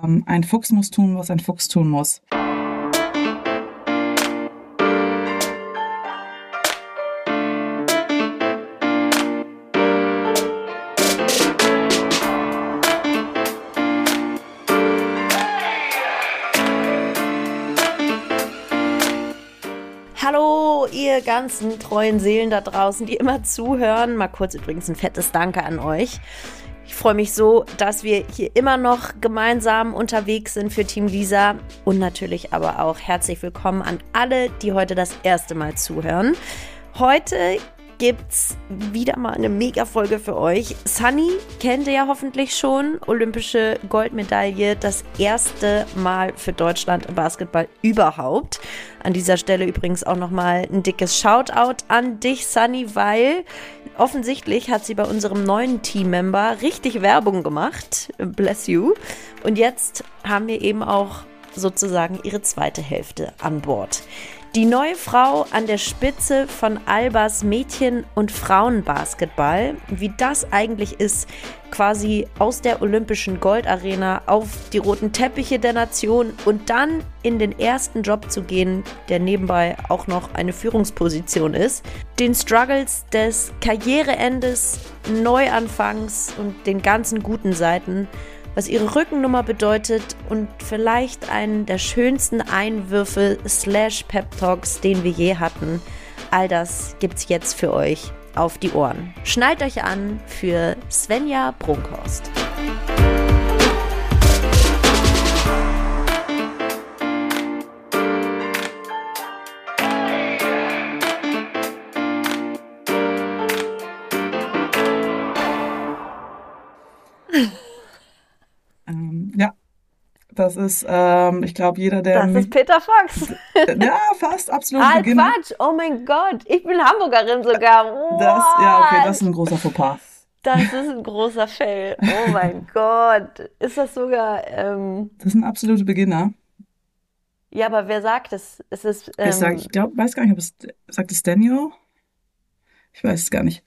Ein Fuchs muss tun, was ein Fuchs tun muss. Hallo, ihr ganzen treuen Seelen da draußen, die immer zuhören. Mal kurz übrigens ein fettes Danke an euch. Ich freue mich so, dass wir hier immer noch gemeinsam unterwegs sind für Team Lisa. Und natürlich aber auch herzlich willkommen an alle, die heute das erste Mal zuhören. Heute gibt's wieder mal eine Mega-Folge für euch. Sunny kennt ihr ja hoffentlich schon. Olympische Goldmedaille, das erste Mal für Deutschland im Basketball überhaupt. An dieser Stelle übrigens auch nochmal ein dickes Shoutout an dich, Sunny, weil offensichtlich hat sie bei unserem neuen Teammember richtig Werbung gemacht. Bless you. Und jetzt haben wir eben auch sozusagen ihre zweite Hälfte an Bord. Die neue Frau an der Spitze von Albas Mädchen- und Frauenbasketball, wie das eigentlich ist, quasi aus der Olympischen Goldarena auf die roten Teppiche der Nation und dann in den ersten Job zu gehen, der nebenbei auch noch eine Führungsposition ist, den Struggles des Karriereendes, Neuanfangs und den ganzen guten Seiten, was ihre Rückennummer bedeutet und vielleicht einen der schönsten Einwürfe / Pep-Talks, den wir je hatten. All das gibt's jetzt für euch auf die Ohren. Schnallt euch an für Svenja Brunkhorst. Ja, das ist, ich glaube, jeder, der... Das ist Peter Fox. Ja, fast, absolut Beginner. Quatsch, oh mein Gott, ich bin Hamburgerin sogar. Ja, okay, das ist ein großer Fauxpas. Das ist ein großer Fail. Oh mein Gott. Ist das sogar... Das sind absolute Beginner. Ja, aber wer sagt es? Es ist... Ich glaube, weiß gar nicht, ob es... Sagt es Daniel? Ich weiß es gar nicht.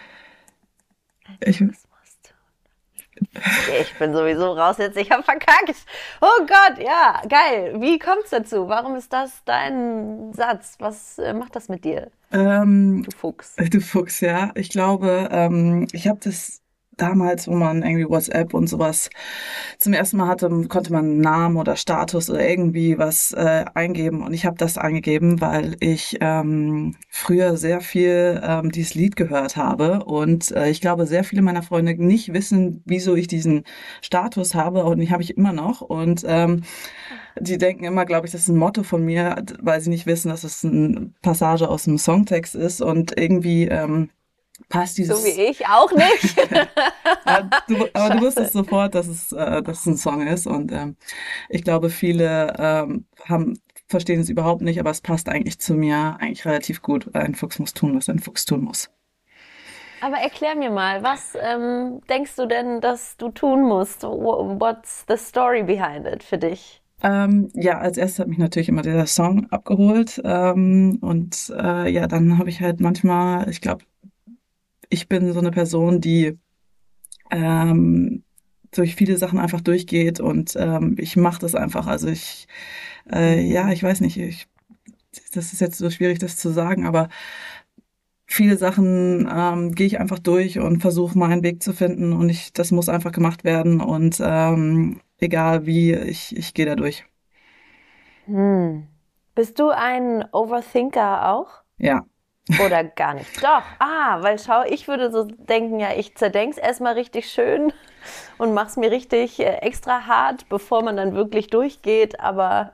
Ich bin sowieso raus jetzt, ich habe verkackt. Oh Gott, ja, geil. Wie kommt's dazu? Warum ist das dein Satz? Was macht das mit dir? Du Fuchs. Du Fuchs, ja. Ich glaube, ich habe das damals, wo man irgendwie WhatsApp und sowas zum ersten Mal hatte, konnte man einen Namen oder Status oder irgendwie was eingeben. Und ich habe das eingegeben, weil ich früher sehr viel dieses Lied gehört habe. Und ich glaube, sehr viele meiner Freunde nicht wissen, wieso ich diesen Status habe. Und den habe ich immer noch. Und die denken immer, glaube ich, das ist ein Motto von mir, weil sie nicht wissen, dass es eine Passage aus einem Songtext ist. Und irgendwie... passt dieses... So wie ich auch nicht. aber du wusstest sofort, dass es ein Song ist. Und ich glaube, viele verstehen es überhaupt nicht, aber es passt eigentlich zu mir eigentlich relativ gut. Ein Fuchs muss tun, was ein Fuchs tun muss. Aber erklär mir mal, was denkst du denn, dass du tun musst? What's the story behind it für dich? Ja, als erstes hat mich natürlich immer der Song abgeholt. Und dann habe ich halt manchmal, ich glaube, ich bin so eine Person, die durch viele Sachen einfach durchgeht und ich mache das einfach. Also ich weiß nicht, das ist jetzt so schwierig, das zu sagen, aber viele Sachen gehe ich einfach durch und versuche meinen Weg zu finden und das muss einfach gemacht werden und egal wie, ich gehe da durch. Bist du ein Overthinker auch? Ja. Oder gar nicht? Doch. Weil schau, ich würde so denken, ja, ich zerdenk's erstmal richtig schön und mach's mir richtig extra hart, bevor man dann wirklich durchgeht. Aber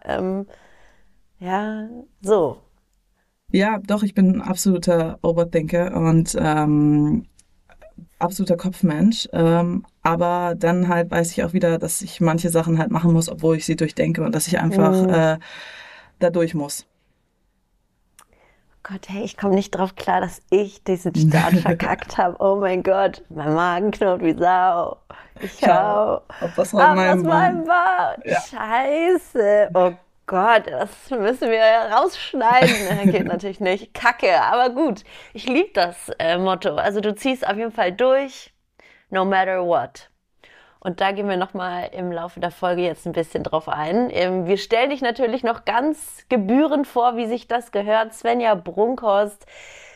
so. Ja, doch, ich bin ein absoluter Overthinker und absoluter Kopfmensch. Aber dann halt weiß ich auch wieder, dass ich manche Sachen halt machen muss, obwohl ich sie durchdenke und dass ich einfach da durch muss. Gott, hey, ich komme nicht drauf klar, dass ich diesen Start verkackt habe. Oh mein Gott, mein Magen knurrt wie Sau. Ich hau auf was aus meinem Bauch. Ja. Scheiße. Oh Gott, das müssen wir rausschneiden. Geht natürlich nicht. Kacke, aber gut. Ich liebe das Motto. Also du ziehst auf jeden Fall durch, no matter what. Und da gehen wir nochmal im Laufe der Folge jetzt ein bisschen drauf ein. Wir stellen dich natürlich noch ganz gebührend vor, wie sich das gehört. Svenja Brunkhorst.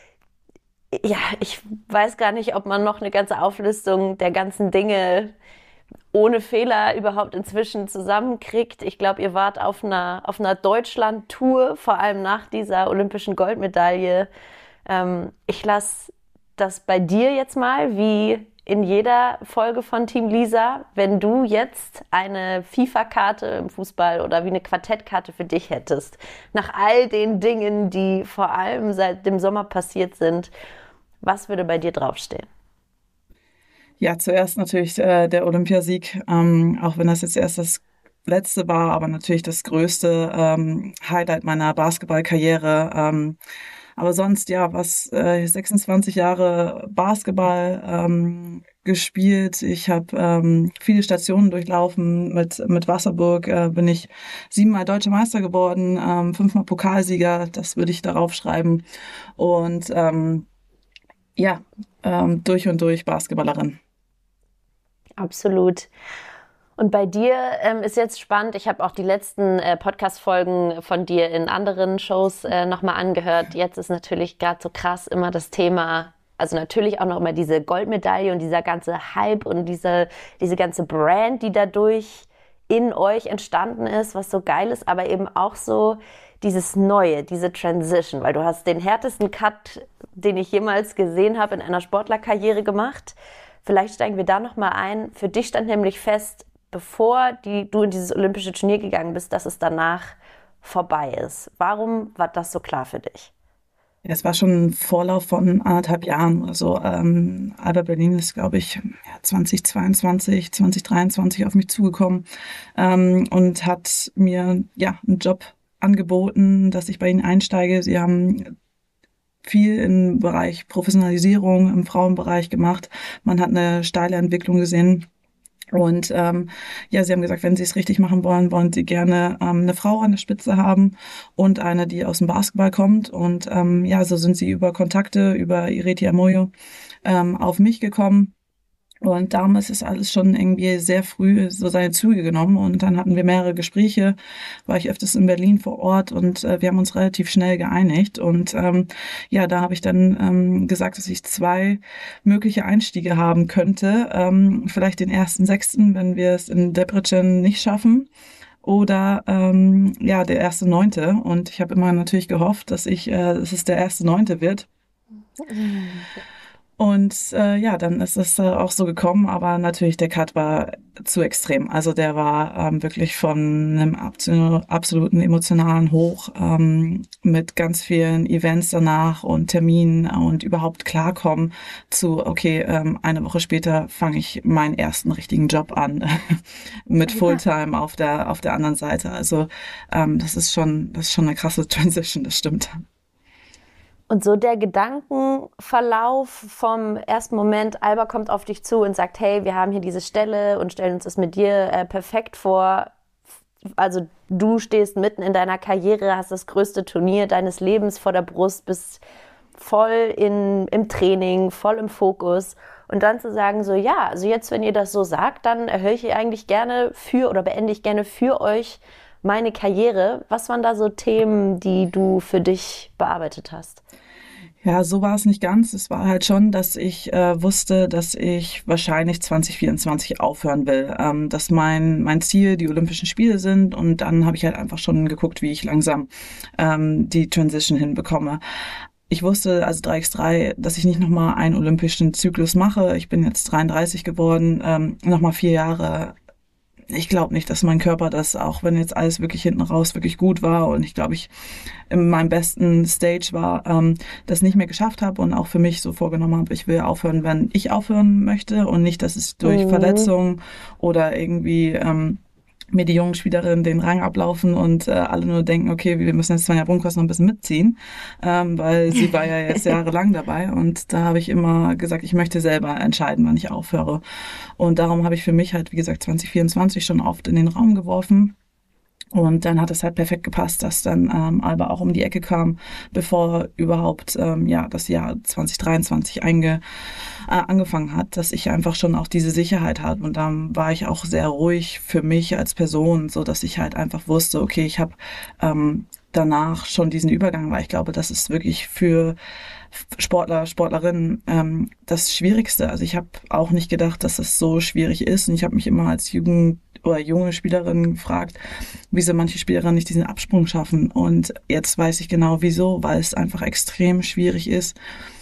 Ja, ich weiß gar nicht, ob man noch eine ganze Auflistung der ganzen Dinge ohne Fehler überhaupt inzwischen zusammenkriegt. Ich glaube, ihr wart auf einer Deutschland-Tour, vor allem nach dieser olympischen Goldmedaille. Ich lasse das bei dir jetzt mal, wie in jeder Folge von Team Lisa, wenn du jetzt eine FIFA-Karte im Fußball oder wie eine Quartettkarte für dich hättest, nach all den Dingen, die vor allem seit dem Sommer passiert sind, was würde bei dir draufstehen? Ja, zuerst natürlich der Olympiasieg, auch wenn das jetzt erst das letzte war, aber natürlich das größte Highlight meiner Basketballkarriere. Aber sonst, ja, 26 Jahre Basketball gespielt. Ich habe viele Stationen durchlaufen. Mit Wasserburg bin ich 7-mal Deutscher Meister geworden, 5-mal Pokalsieger, das würde ich darauf schreiben. Und ja, durch und durch Basketballerin. Absolut. Und bei dir ist jetzt spannend, ich habe auch die letzten Podcast-Folgen von dir in anderen Shows nochmal angehört. Jetzt ist natürlich gerade so krass immer das Thema, also natürlich auch noch immer diese Goldmedaille und dieser ganze Hype und diese ganze Brand, die dadurch in euch entstanden ist, was so geil ist, aber eben auch so dieses Neue, diese Transition, weil du hast den härtesten Cut, den ich jemals gesehen habe in einer Sportlerkarriere gemacht. Vielleicht steigen wir da nochmal ein. Für dich stand nämlich fest, bevor du in dieses olympische Turnier gegangen bist, dass es danach vorbei ist. Warum war das so klar für dich? Ja, es war schon ein Vorlauf von 1,5 Jahren oder so. Alba Berlin ist, glaube ich, 2022, 2023 auf mich zugekommen und hat mir einen Job angeboten, dass ich bei ihnen einsteige. Sie haben viel im Bereich Professionalisierung im Frauenbereich gemacht. Man hat eine steile Entwicklung gesehen. Und sie haben gesagt, wenn sie es richtig machen wollen, wollen sie gerne eine Frau an der Spitze haben und eine, die aus dem Basketball kommt. Und so sind sie über Kontakte, über Ireti Amoyo auf mich gekommen. Und damals ist alles schon irgendwie sehr früh so seine Züge genommen. Und dann hatten wir mehrere Gespräche, war ich öfters in Berlin vor Ort und wir haben uns relativ schnell geeinigt. Und da habe ich dann gesagt, dass ich 2 mögliche Einstiege haben könnte. Vielleicht den 1.6., wenn wir es in Debrecen nicht schaffen. Oder der 1.9. Und ich habe immer natürlich gehofft, dass es der 1.9. wird. Und dann ist es auch so gekommen, aber natürlich der Cut war zu extrem. Also der war wirklich von einem absoluten emotionalen Hoch mit ganz vielen Events danach und Terminen und überhaupt klarkommen zu, okay, eine Woche später fange ich meinen ersten richtigen Job an mit Fulltime auf der anderen Seite. Also das ist schon eine krasse Transition, das stimmt. Und so der Gedankenverlauf vom ersten Moment, Alba kommt auf dich zu und sagt, hey, wir haben hier diese Stelle und stellen uns das mit dir perfekt vor. Also du stehst mitten in deiner Karriere, hast das größte Turnier deines Lebens vor der Brust, bist voll im Training, voll im Fokus. Und dann zu sagen, so ja, also jetzt, wenn ihr das so sagt, dann höre ich eigentlich gerne beende ich gerne für euch meine Karriere. Was waren da so Themen, die du für dich bearbeitet hast? Ja, so war es nicht ganz. Es war halt schon, dass ich wusste, dass ich wahrscheinlich 2024 aufhören will. Dass mein Ziel die Olympischen Spiele sind und dann habe ich halt einfach schon geguckt, wie ich langsam die Transition hinbekomme. Ich wusste, also 3x3, dass ich nicht nochmal einen olympischen Zyklus mache. Ich bin jetzt 33 geworden, nochmal 4 Jahre. Ich glaube nicht, dass mein Körper das, auch wenn jetzt alles wirklich hinten raus wirklich gut war und ich glaube, ich in meinem besten Stage war, das nicht mehr geschafft habe und auch für mich so vorgenommen habe, ich will aufhören, wenn ich aufhören möchte und nicht, dass es durch Verletzungen oder irgendwie mir die jungen Spielerinnen den Rang ablaufen und alle nur denken, okay, wir müssen jetzt Svenja Brunkhorst noch ein bisschen mitziehen, weil sie war ja jetzt jahrelang dabei und da habe ich immer gesagt, ich möchte selber entscheiden, wann ich aufhöre. Und darum habe ich für mich halt, wie gesagt, 2024 schon oft in den Raum geworfen. Und dann hat es halt perfekt gepasst, dass dann Alba auch um die Ecke kam, bevor überhaupt das Jahr 2023 angefangen hat, dass ich einfach schon auch diese Sicherheit hatte. Und dann war ich auch sehr ruhig für mich als Person, so dass ich halt einfach wusste, okay, ich habe danach schon diesen Übergang, weil ich glaube, das ist wirklich für Sportlerinnen das Schwierigste. Also ich habe auch nicht gedacht, dass es so schwierig ist. Und ich habe mich immer als Jugend oder junge Spielerin gefragt, wieso manche Spielerinnen nicht diesen Absprung schaffen. Und jetzt weiß ich genau wieso, weil es einfach extrem schwierig ist,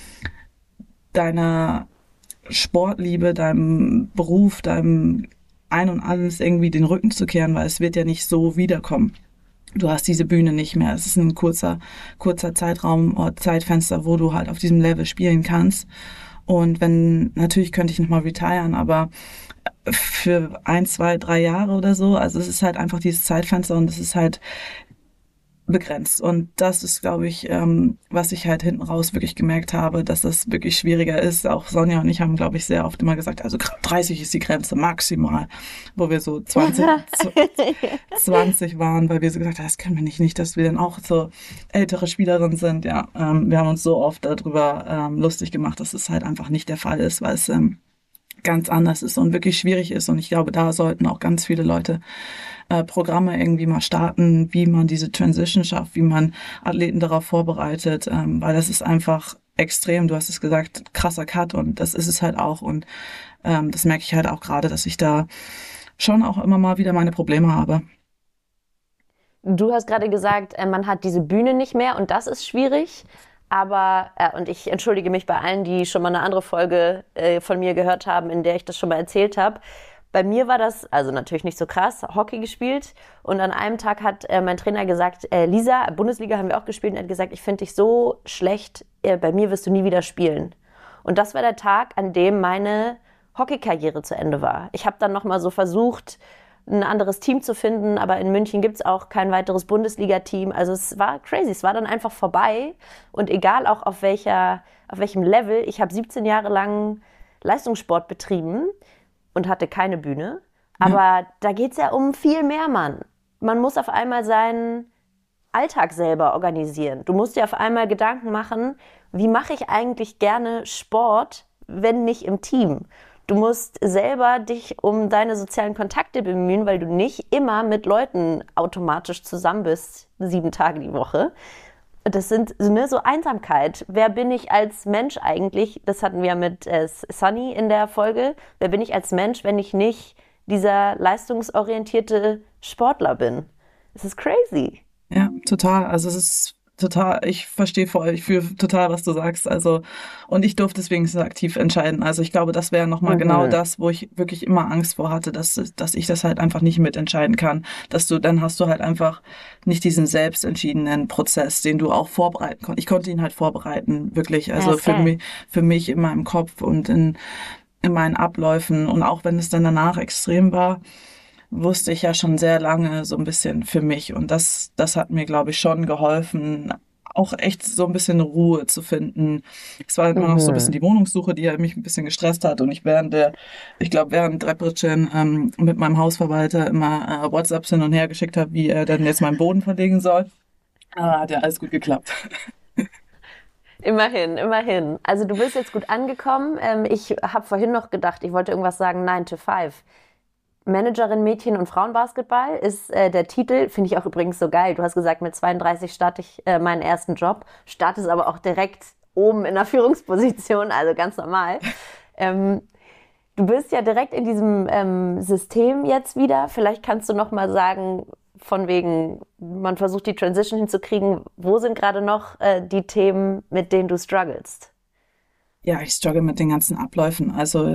deiner Sportliebe, deinem Beruf, deinem Ein und Alles irgendwie den Rücken zu kehren, weil es wird ja nicht so wiederkommen. Du hast diese Bühne nicht mehr. Es ist ein kurzer Zeitraum oder Zeitfenster, wo du halt auf diesem Level spielen kannst. Und wenn, natürlich könnte ich nochmal retiren, aber für 1, 2, 3 Jahre oder so, also es ist halt einfach dieses Zeitfenster und es ist halt begrenzt. Und das ist, glaube ich, was ich halt hinten raus wirklich gemerkt habe, dass das wirklich schwieriger ist. Auch Sonja und ich haben, glaube ich, sehr oft immer gesagt, also 30 ist die Grenze maximal, wo wir so 20 waren, weil wir so gesagt haben, das können wir nicht, dass wir dann auch so ältere Spielerinnen sind. Ja, wir haben uns so oft darüber lustig gemacht, dass es halt einfach nicht der Fall ist, weil es ganz anders ist und wirklich schwierig ist. Und ich glaube, da sollten auch ganz viele Leute Programme irgendwie mal starten, wie man diese Transition schafft, wie man Athleten darauf vorbereitet, weil das ist einfach extrem, du hast es gesagt, krasser Cut und das ist es halt auch und das merke ich halt auch gerade, dass ich da schon auch immer mal wieder meine Probleme habe. Du hast gerade gesagt, man hat diese Bühne nicht mehr und das ist schwierig. Aber, und ich entschuldige mich bei allen, die schon mal eine andere Folge von mir gehört haben, in der ich das schon mal erzählt habe. Bei mir war das, also natürlich nicht so krass, Hockey gespielt und an einem Tag hat mein Trainer gesagt, Lisa, Bundesliga haben wir auch gespielt und er hat gesagt, ich finde dich so schlecht, bei mir wirst du nie wieder spielen. Und das war der Tag, an dem meine Hockeykarriere zu Ende war. Ich habe dann nochmal so versucht, ein anderes Team zu finden, aber in München gibt es auch kein weiteres Bundesliga-Team. Also es war crazy, es war dann einfach vorbei und egal auch auf welchem Level, ich habe 17 Jahre lang Leistungssport betrieben und hatte keine Bühne, Ja, aber da geht es ja um viel mehr, Mann. Man muss auf einmal seinen Alltag selber organisieren. Du musst dir auf einmal Gedanken machen, wie mache ich eigentlich gerne Sport, wenn nicht im Team? Du musst selber dich um deine sozialen Kontakte bemühen, weil du nicht immer mit Leuten automatisch zusammen bist, 7 Tage die Woche. Das sind so Einsamkeit. Wer bin ich als Mensch eigentlich? Das hatten wir mit Sunny in der Folge. Wer bin ich als Mensch, wenn ich nicht dieser leistungsorientierte Sportler bin? Es ist crazy. ja, total. Also es ist total, ich verstehe voll, ich fühle total, was du sagst. Also, und ich durfte deswegen so aktiv entscheiden. Also ich glaube, das wäre nochmal genau Mhm. das, wo ich wirklich immer Angst vor hatte, dass ich das halt einfach nicht mitentscheiden kann. Dann hast du halt einfach nicht diesen selbstentschiedenen Prozess, den du auch vorbereiten konntest. Ich konnte ihn halt vorbereiten, wirklich. Ja, Also ist geil. für mich in meinem Kopf und in meinen Abläufen. Und auch wenn es dann danach extrem war, wusste ich ja schon sehr lange so ein bisschen für mich. Und das hat mir, glaube ich, schon geholfen, auch echt so ein bisschen Ruhe zu finden. Es war immer noch so ein bisschen Mhm. die Wohnungssuche, die ja mich ein bisschen gestresst hat. Und ich glaube, während Debrecen mit meinem Hausverwalter immer WhatsApps hin und her geschickt habe, wie er denn jetzt meinen Boden verlegen soll. Hat ja alles gut geklappt. Immerhin, immerhin. Also du bist jetzt gut angekommen. Ich habe vorhin noch gedacht, ich wollte irgendwas sagen, 9 to 5. Managerin Mädchen- und Frauenbasketball ist der Titel, finde ich auch übrigens so geil. Du hast gesagt, mit 32 starte ich meinen ersten Job, startest aber auch direkt oben in der Führungsposition, also ganz normal. Ähm, Du bist ja direkt in diesem System jetzt wieder. Vielleicht kannst du noch mal sagen, von wegen, man versucht die Transition hinzukriegen. Wo sind gerade noch die Themen, mit denen du strugglest? Ja, ich struggle mit den ganzen Abläufen. Also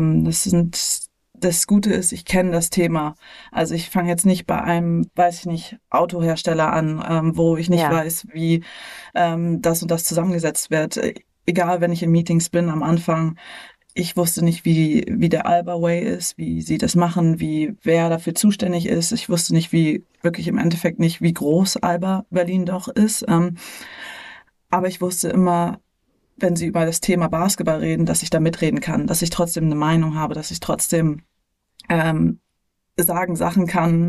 das Gute ist, ich kenne das Thema. Also ich fange jetzt nicht bei einem, weiß ich nicht, Autohersteller an, wo ich nicht Ja, weiß, wie das und das zusammengesetzt wird. Egal, wenn ich in Meetings bin am Anfang, ich wusste nicht, wie der Alba Way ist, wie sie das machen, wer dafür zuständig ist. Ich wusste nicht, wirklich im Endeffekt nicht, wie groß Alba Berlin doch ist. Aber ich wusste immer, wenn sie über das Thema Basketball reden, dass ich da mitreden kann, dass ich trotzdem eine Meinung habe, dass ich trotzdem sagen Sachen kann,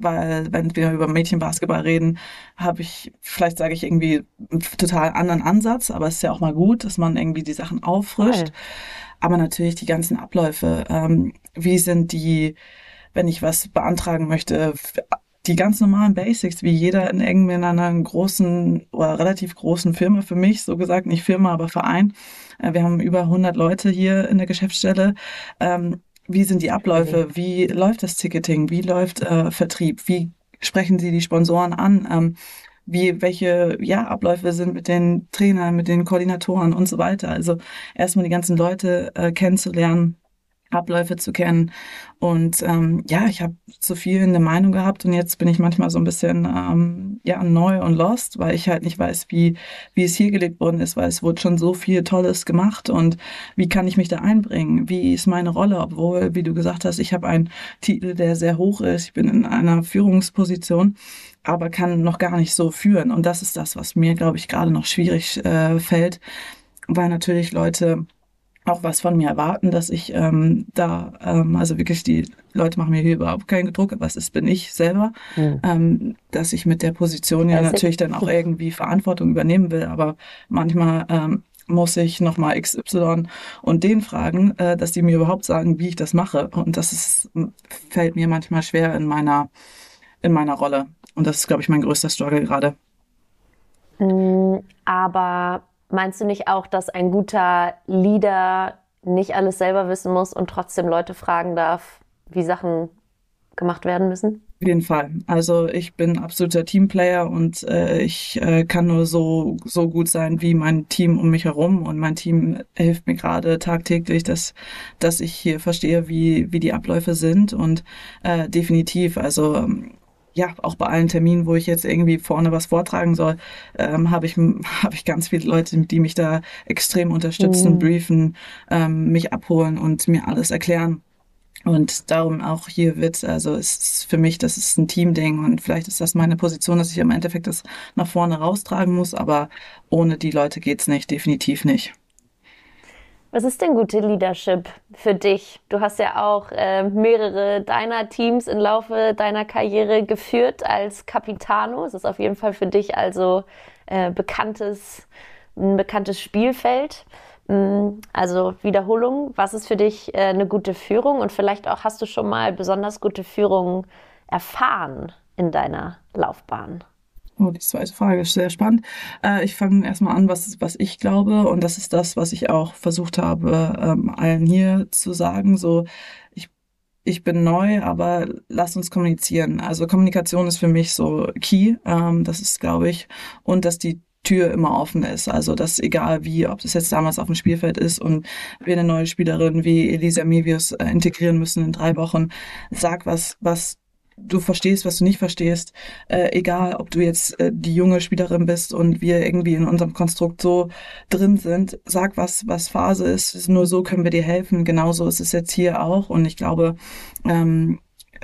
weil wenn wir über Mädchenbasketball reden, vielleicht sage ich irgendwie einen total anderen Ansatz, aber es ist ja auch mal gut, dass man irgendwie die Sachen auffrischt. Voll. Aber natürlich die ganzen Abläufe, wie sind die, wenn ich was beantragen möchte, die ganz normalen Basics, wie jeder in einer großen oder relativ großen Firma für mich, so gesagt, nicht Firma, aber Verein. Wir haben über 100 Leute hier in der Geschäftsstelle. Wie sind die Crazy. Abläufe? Wie läuft das Ticketing? Wie läuft Vertrieb? Wie sprechen Sie die Sponsoren an? Welche Abläufe sind mit den Trainern, mit den Koordinatoren und so weiter. Also erstmal die ganzen Leute kennenzulernen, Abläufe zu kennen. Und ich habe zu viel eine Meinung gehabt und jetzt bin ich manchmal so ein bisschen neu und lost, weil ich halt nicht weiß, wie es hier gelebt worden ist, weil es wurde schon so viel Tolles gemacht und wie kann ich mich da einbringen? Wie ist meine Rolle? Obwohl, wie du gesagt hast, ich habe einen Titel, der sehr hoch ist. Ich bin in einer Führungsposition, aber kann noch gar nicht so führen. Und das ist das, was mir, glaube ich, gerade noch schwierig fällt, weil natürlich Leute auch was von mir erwarten, dass ich also wirklich die Leute machen mir hier überhaupt keinen Druck, aber bin ich selber, Hm. dass ich mit der Position ja Classic. natürlich dann auch irgendwie Verantwortung übernehmen will, aber manchmal muss ich nochmal XY und den fragen, dass die mir überhaupt sagen, wie ich das mache. Und fällt mir manchmal schwer in meiner Rolle. Und das ist, glaube ich, mein größter Struggle gerade. Aber meinst du nicht auch, dass ein guter Leader nicht alles selber wissen muss und trotzdem Leute fragen darf, wie Sachen gemacht werden müssen? Auf jeden Fall. Also ich bin absoluter Teamplayer und ich kann nur so gut sein wie mein Team um mich herum und mein Team hilft mir gerade tagtäglich, dass ich hier verstehe, wie die Abläufe sind und definitiv, also auch bei allen Terminen, wo ich jetzt irgendwie vorne was vortragen soll, hab ich ganz viele Leute, die mich da extrem unterstützen, Hm. briefen, mich abholen und mir alles erklären. Und darum auch hier also es ist für mich, das ist ein Teamding und vielleicht ist das meine Position, dass ich im Endeffekt das nach vorne raustragen muss, aber ohne die Leute geht's nicht, definitiv nicht. Was ist denn gute Leadership für dich? Du hast ja auch mehrere deiner Teams im Laufe deiner Karriere geführt als Capitano. Es ist auf jeden Fall für dich also ein bekanntes Spielfeld. Also Wiederholung, was ist für dich eine gute Führung? Und vielleicht auch hast du schon mal besonders gute Führung erfahren in deiner Laufbahn? Oh, die zweite Frage ist sehr spannend. Ich fange erstmal an, was ich glaube, und das ist das, was ich auch versucht habe, allen hier zu sagen. So, ich, ich bin neu, aber lass uns kommunizieren. Also Kommunikation ist für mich so key, das ist, glaube ich, und dass die Tür immer offen ist. Also, dass egal wie, ob das jetzt damals auf dem Spielfeld ist und wir eine neue Spielerin wie Elisa Mevius integrieren müssen in 3 Wochen, sag was du verstehst, was du nicht verstehst, egal ob du jetzt die junge Spielerin bist und wir irgendwie in unserem Konstrukt so drin sind, sag was Phase ist, nur so können wir dir helfen. Genauso ist es jetzt hier auch und ich glaube, ähm,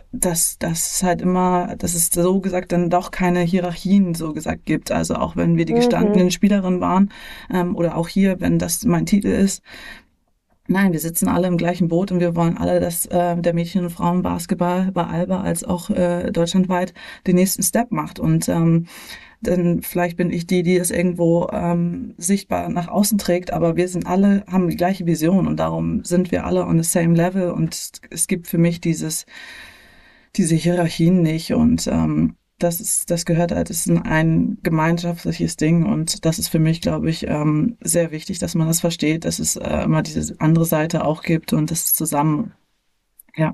dass halt immer, dass es so gesagt dann doch keine Hierarchien so gesagt gibt. Also auch wenn wir die Mhm. gestandenen Spielerinnen waren oder auch hier, wenn das mein Titel ist, nein, wir sitzen alle im gleichen Boot und wir wollen alle, dass der Mädchen- und Frauenbasketball bei Alba als auch deutschlandweit den nächsten Step macht. Und dann vielleicht bin ich die das irgendwo sichtbar nach außen trägt, aber wir sind alle, haben die gleiche Vision und darum sind wir alle on the same level und es gibt für mich diese Hierarchien nicht und das gehört halt, das ist ein gemeinschaftliches Ding und das ist für mich, glaube ich, sehr wichtig, dass man das versteht, dass es immer diese andere Seite auch gibt und das zusammen, ja.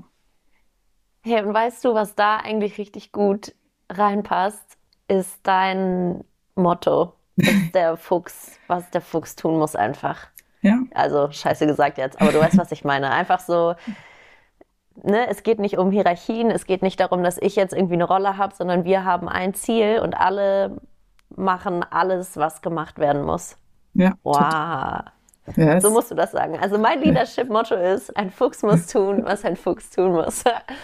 Hey, und weißt du, was da eigentlich richtig gut reinpasst, ist dein Motto, ist der Fuchs, was der Fuchs tun muss einfach. Ja, Also, scheiße gesagt jetzt, aber du weißt, was ich meine. Einfach so, ne, es geht nicht um Hierarchien, es geht nicht darum, dass ich jetzt irgendwie eine Rolle habe, sondern wir haben ein Ziel und alle machen alles, was gemacht werden muss. ja, total. Wow. So Yes. musst du das sagen. Also mein Leadership-Motto ist, ein Fuchs muss tun, was ein Fuchs tun muss.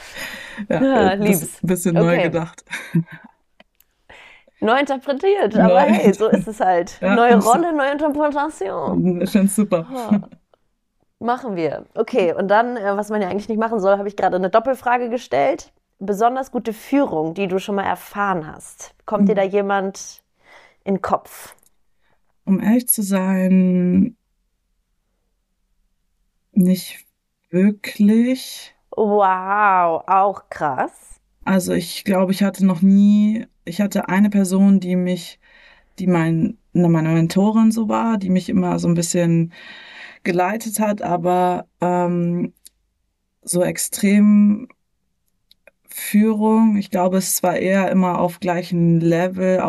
Ja, Ja, das lieb's. bisschen neu Okay. gedacht. Neu interpretiert, aber Neu. hey, so ist es halt. Ja, Neue Rolle, neue Interpretation. ich find's super. Ha, machen wir. Okay, und dann, was man ja eigentlich nicht machen soll, habe ich gerade eine Doppelfrage gestellt. besonders gute Führung, die du schon mal erfahren hast? Kommt dir da jemand in den Kopf? Um ehrlich zu sein, nicht wirklich. Wow, auch krass. Also ich glaube, ich hatte eine Person, meine Mentorin so war, die mich immer so ein bisschen geleitet hat, aber so extrem Führung, ich glaube, es war eher immer auf gleichem Level,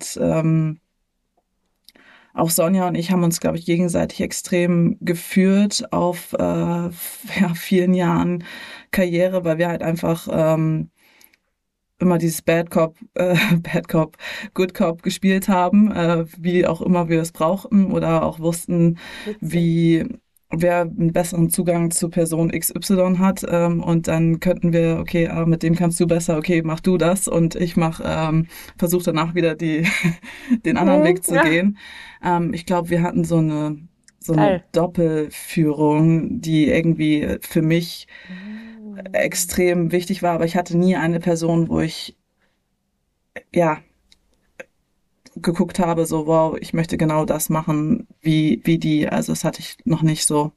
auch Sonja und ich haben uns, glaube ich, gegenseitig extrem geführt auf ja, vielen Jahren Karriere, weil wir halt einfach immer dieses Bad Cop, Good Cop gespielt haben, wie auch immer wir es brauchten oder auch wussten, Witzig. wie wer einen besseren Zugang zu Person XY hat. Und dann könnten wir, okay, mit dem kannst du besser, okay, mach du das und versuche danach wieder den anderen Mhm, Weg zu ja, gehen. Ich glaube, wir hatten so eine geil. Doppelführung, die irgendwie für mich Mhm. extrem wichtig war, aber ich hatte nie eine Person, wo ich ja geguckt habe, so wow, ich möchte genau das machen wie die. Also das hatte ich noch nicht so.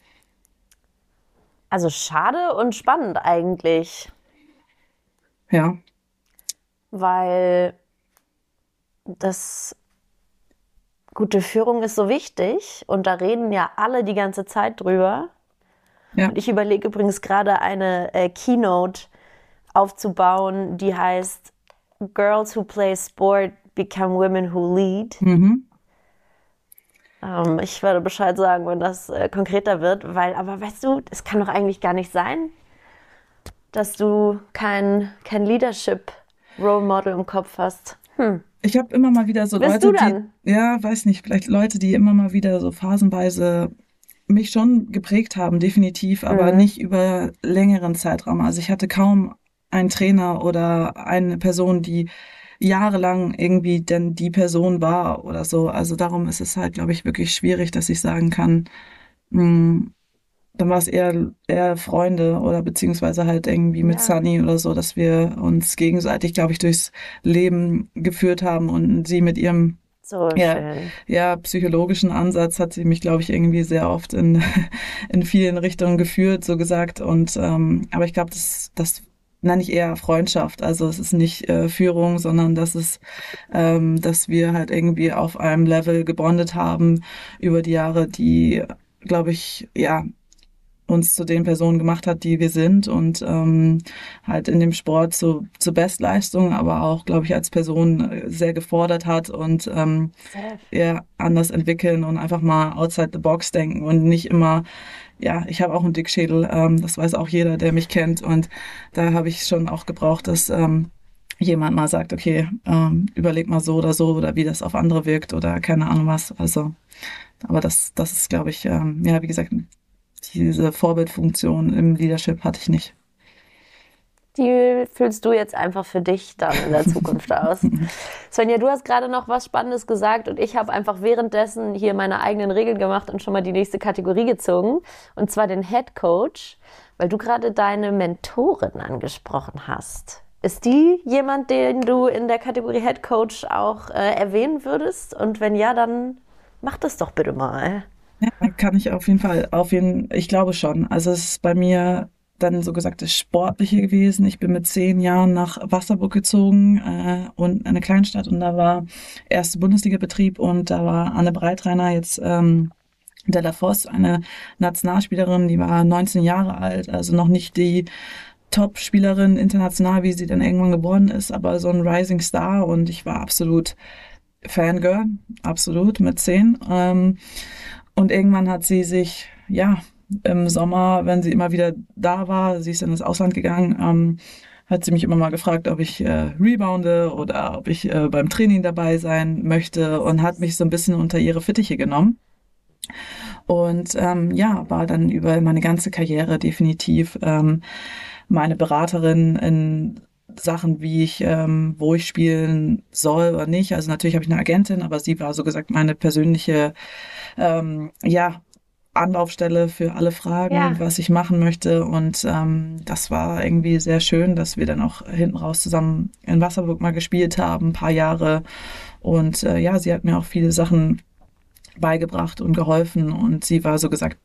Also schade und spannend eigentlich, Ja, weil das gute Führung ist so wichtig und da reden ja alle die ganze Zeit drüber. ja, Und ich überlege übrigens gerade eine Keynote aufzubauen, die heißt Girls who play sport become women who lead. mhm. Ich werde Bescheid sagen, wenn das konkreter wird, weil, aber weißt du, es kann doch eigentlich gar nicht sein, dass du kein Leadership Role Model im Kopf hast. Ich habe immer mal wieder so Bist du Leute, die, dann? ja, weiß nicht, vielleicht Leute, die immer mal wieder so phasenweise mich schon geprägt haben, definitiv, aber Mhm. nicht über längeren Zeitraum. Also ich hatte kaum einen Trainer oder eine Person, die jahrelang irgendwie denn die Person war oder so. Also darum ist es halt, glaube ich, wirklich schwierig, dass ich sagen kann, mh, dann war es eher Freunde oder beziehungsweise halt irgendwie mit Ja, Sunny oder so, dass wir uns gegenseitig, glaube ich, durchs Leben geführt haben und sie mit ihrem so ja, schön. ja, psychologischen Ansatz hat sie mich, glaube ich, irgendwie sehr oft in, in vielen Richtungen geführt, so gesagt. Aber ich glaube, das nenne ich eher Freundschaft. Also es ist nicht Führung, sondern dass wir halt irgendwie auf einem Level gebondet haben über die Jahre, die, glaube ich, ja, uns zu den Personen gemacht hat, die wir sind und halt in dem Sport zur Bestleistung, aber auch, glaube ich, als Person sehr gefordert hat und Safe. eher anders entwickeln und einfach mal outside the box denken und nicht immer, ja, ich habe auch einen Dickschädel, das weiß auch jeder, der mich kennt und da habe ich schon auch gebraucht, dass jemand mal sagt, okay, überleg mal so oder wie das auf andere wirkt oder keine Ahnung was. Also, aber das ist, glaube ich, ja, wie gesagt, diese Vorbildfunktion im Leadership hatte ich nicht. Die füllst du jetzt einfach für dich dann in der Zukunft aus. Svenja, du hast gerade noch was Spannendes gesagt und ich habe einfach währenddessen hier meine eigenen Regeln gemacht und schon mal die nächste Kategorie gezogen. Und zwar den Head Coach, weil du gerade deine Mentorin angesprochen hast. Ist die jemand, den du in der Kategorie Head Coach auch erwähnen würdest? Und wenn ja, dann mach das doch bitte mal. Ja, kann ich auf jeden Fall, ich glaube schon. Also es ist bei mir dann so gesagt das Sportliche gewesen. Ich bin mit 10 Jahren nach Wasserburg gezogen und eine Kleinstadt und da war erste Bundesliga-Betrieb und da war Anne Breitreiner jetzt Della Voss, eine Nationalspielerin, die war 19 Jahre alt, also noch nicht die Top-Spielerin international, wie sie dann irgendwann geworden ist, aber so ein Rising Star und ich war absolut Fangirl, absolut mit 10. Und irgendwann hat sie sich, ja, im Sommer, wenn sie immer wieder da war, sie ist in das Ausland gegangen, hat sie mich immer mal gefragt, ob ich rebounde oder ob ich beim Training dabei sein möchte und hat mich so ein bisschen unter ihre Fittiche genommen. Und ja, war dann über meine ganze Karriere definitiv meine Beraterin in Sachen, wo ich spielen soll oder nicht. Also natürlich habe ich eine Agentin, aber sie war so gesagt meine persönliche ja, Anlaufstelle für alle Fragen, Ja. was ich machen möchte. Und das war irgendwie sehr schön, dass wir dann auch hinten raus zusammen in Wasserburg mal gespielt haben, ein paar Jahre. Und ja, sie hat mir auch viele Sachen beigebracht und geholfen. Und sie war so gesagt